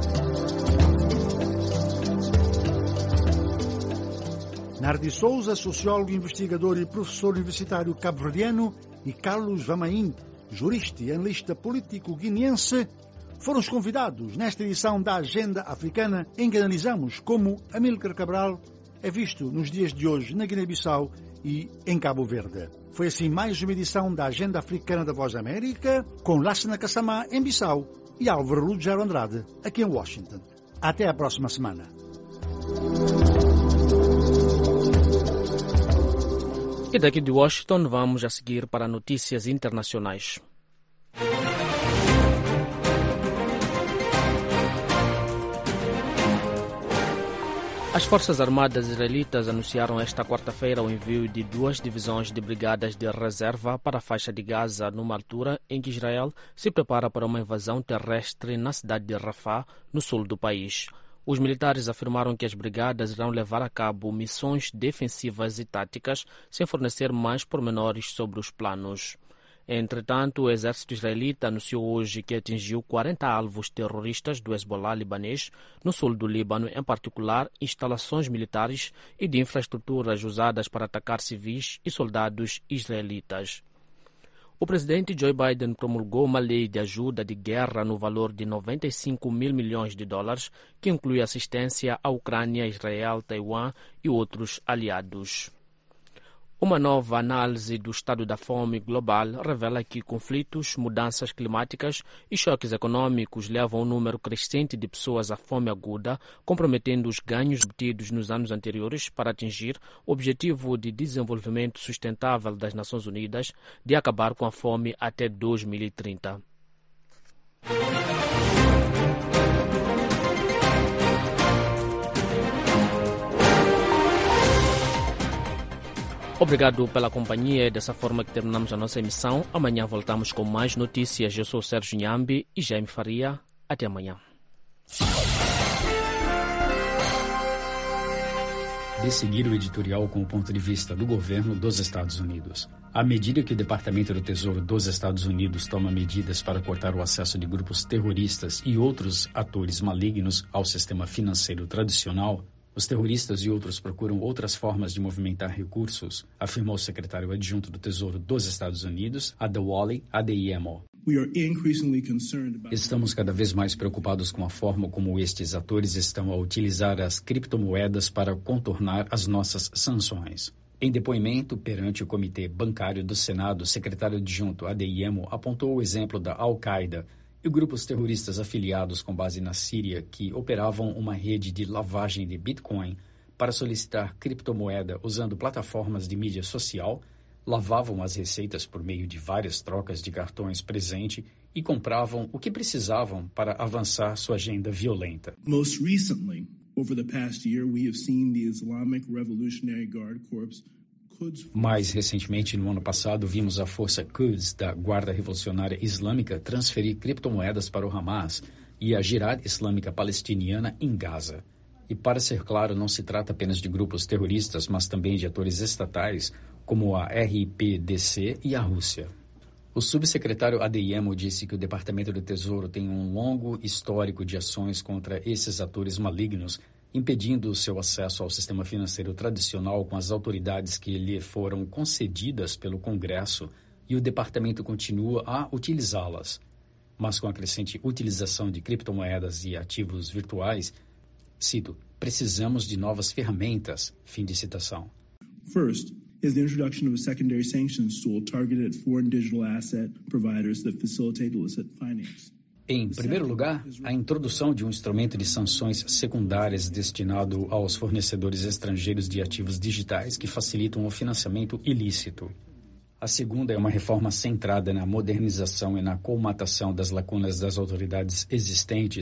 Nardi Souza, sociólogo, investigador e professor universitário cabo-verdiano, e Carlos Vamaim, jurista e analista político guineense, foram os convidados nesta edição da Agenda Africana, em que analisamos como Amílcar Cabral é visto nos dias de hoje na Guiné-Bissau e em Cabo Verde. Foi assim mais uma edição da Agenda Africana da Voz da América, com Lassana Kassamá em Bissau e Álvaro Lugero Andrade aqui em Washington. Até a próxima semana. E daqui de Washington vamos a seguir para notícias internacionais. As Forças Armadas israelitas anunciaram esta quarta-feira o envio de duas divisões de brigadas de reserva para a faixa de Gaza, numa altura em que Israel se prepara para uma invasão terrestre na cidade de Rafah, no sul do país. Os militares afirmaram que as brigadas irão levar a cabo missões defensivas e táticas, sem fornecer mais pormenores sobre os planos. Entretanto, o exército israelita anunciou hoje que atingiu quarenta alvos terroristas do Hezbollah libanês, no sul do Líbano, em particular instalações militares e de infraestruturas usadas para atacar civis e soldados israelitas. O presidente Joe Biden promulgou uma lei de ajuda de guerra no valor de noventa e cinco mil milhões de dólares, que inclui assistência à Ucrânia, Israel, Taiwan e outros aliados. Uma nova análise do estado da fome global revela que conflitos, mudanças climáticas e choques econômicos levam um número crescente de pessoas à fome aguda, comprometendo os ganhos obtidos nos anos anteriores para atingir o Objetivo de Desenvolvimento Sustentável das Nações Unidas de acabar com a fome até dois mil e trinta. Obrigado pela companhia. É dessa forma que terminamos a nossa emissão. Amanhã voltamos com mais notícias. Eu sou Sérgio Nhambi e Jaime Faria. Até amanhã. De seguir o editorial com o ponto de vista do governo dos Estados Unidos. À medida que o Departamento do Tesouro dos Estados Unidos toma medidas para cortar o acesso de grupos terroristas e outros atores malignos ao sistema financeiro tradicional, os terroristas e outros procuram outras formas de movimentar recursos, afirmou o secretário adjunto do Tesouro dos Estados Unidos, Adewale Adeyemo. Estamos cada vez mais preocupados com a forma como estes atores estão a utilizar as criptomoedas para contornar as nossas sanções. Em depoimento perante o Comitê Bancário do Senado, o secretário adjunto Adeyemo apontou o exemplo da Al-Qaeda e grupos terroristas afiliados com base na Síria que operavam uma rede de lavagem de Bitcoin para solicitar criptomoeda usando plataformas de mídia social, lavavam as receitas por meio de várias trocas de cartões presente e compravam o que precisavam para avançar sua agenda violenta. Most recently, over the past year, we have seen the Islamic Revolutionary Guard Corps. Mais recentemente, no ano passado, vimos a força Quds da Guarda Revolucionária Islâmica transferir criptomoedas para o Hamas e a Jihad Islâmica Palestiniana em Gaza. E para ser claro, não se trata apenas de grupos terroristas, mas também de atores estatais, como a R P D C e a Rússia. O subsecretário Adeyemo disse que o Departamento do Tesouro tem um longo histórico de ações contra esses atores malignos, impedindo o seu acesso ao sistema financeiro tradicional com as autoridades que lhe foram concedidas pelo Congresso, e o departamento continua a utilizá-las. Mas com a crescente utilização de criptomoedas e ativos virtuais, cito, precisamos de novas ferramentas, fim de citação. First is the introduction of a secondary sanctions tool targeted at foreign digital asset providers that facilitate illicit finance. Em primeiro lugar, a introdução de um instrumento de sanções secundárias destinado aos fornecedores estrangeiros de ativos digitais que facilitam o financiamento ilícito. A segunda é uma reforma centrada na modernização e na colmatação das lacunas das autoridades existentes,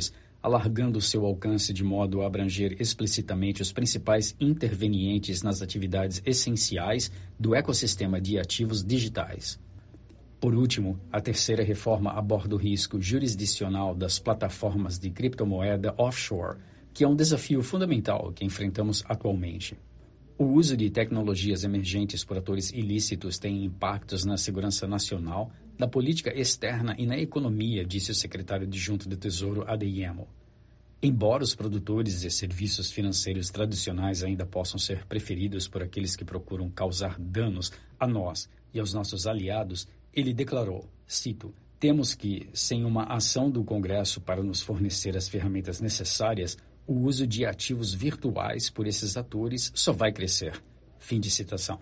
alargando seu alcance de modo a abranger explicitamente os principais intervenientes nas atividades essenciais do ecossistema de ativos digitais. Por último, a terceira reforma aborda o risco jurisdicional das plataformas de criptomoeda offshore, que é um desafio fundamental que enfrentamos atualmente. O uso de tecnologias emergentes por atores ilícitos tem impactos na segurança nacional, na política externa e na economia, disse o secretário adjunto do Tesouro Adeyemo. Embora os produtores de serviços financeiros tradicionais ainda possam ser preferidos por aqueles que procuram causar danos a nós e aos nossos aliados, ele declarou, cito, temos que, sem uma ação do Congresso para nos fornecer as ferramentas necessárias, o uso de ativos virtuais por esses atores só vai crescer. Fim de citação.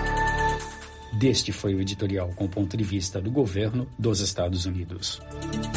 Deste foi o editorial com ponto de vista do governo dos Estados Unidos.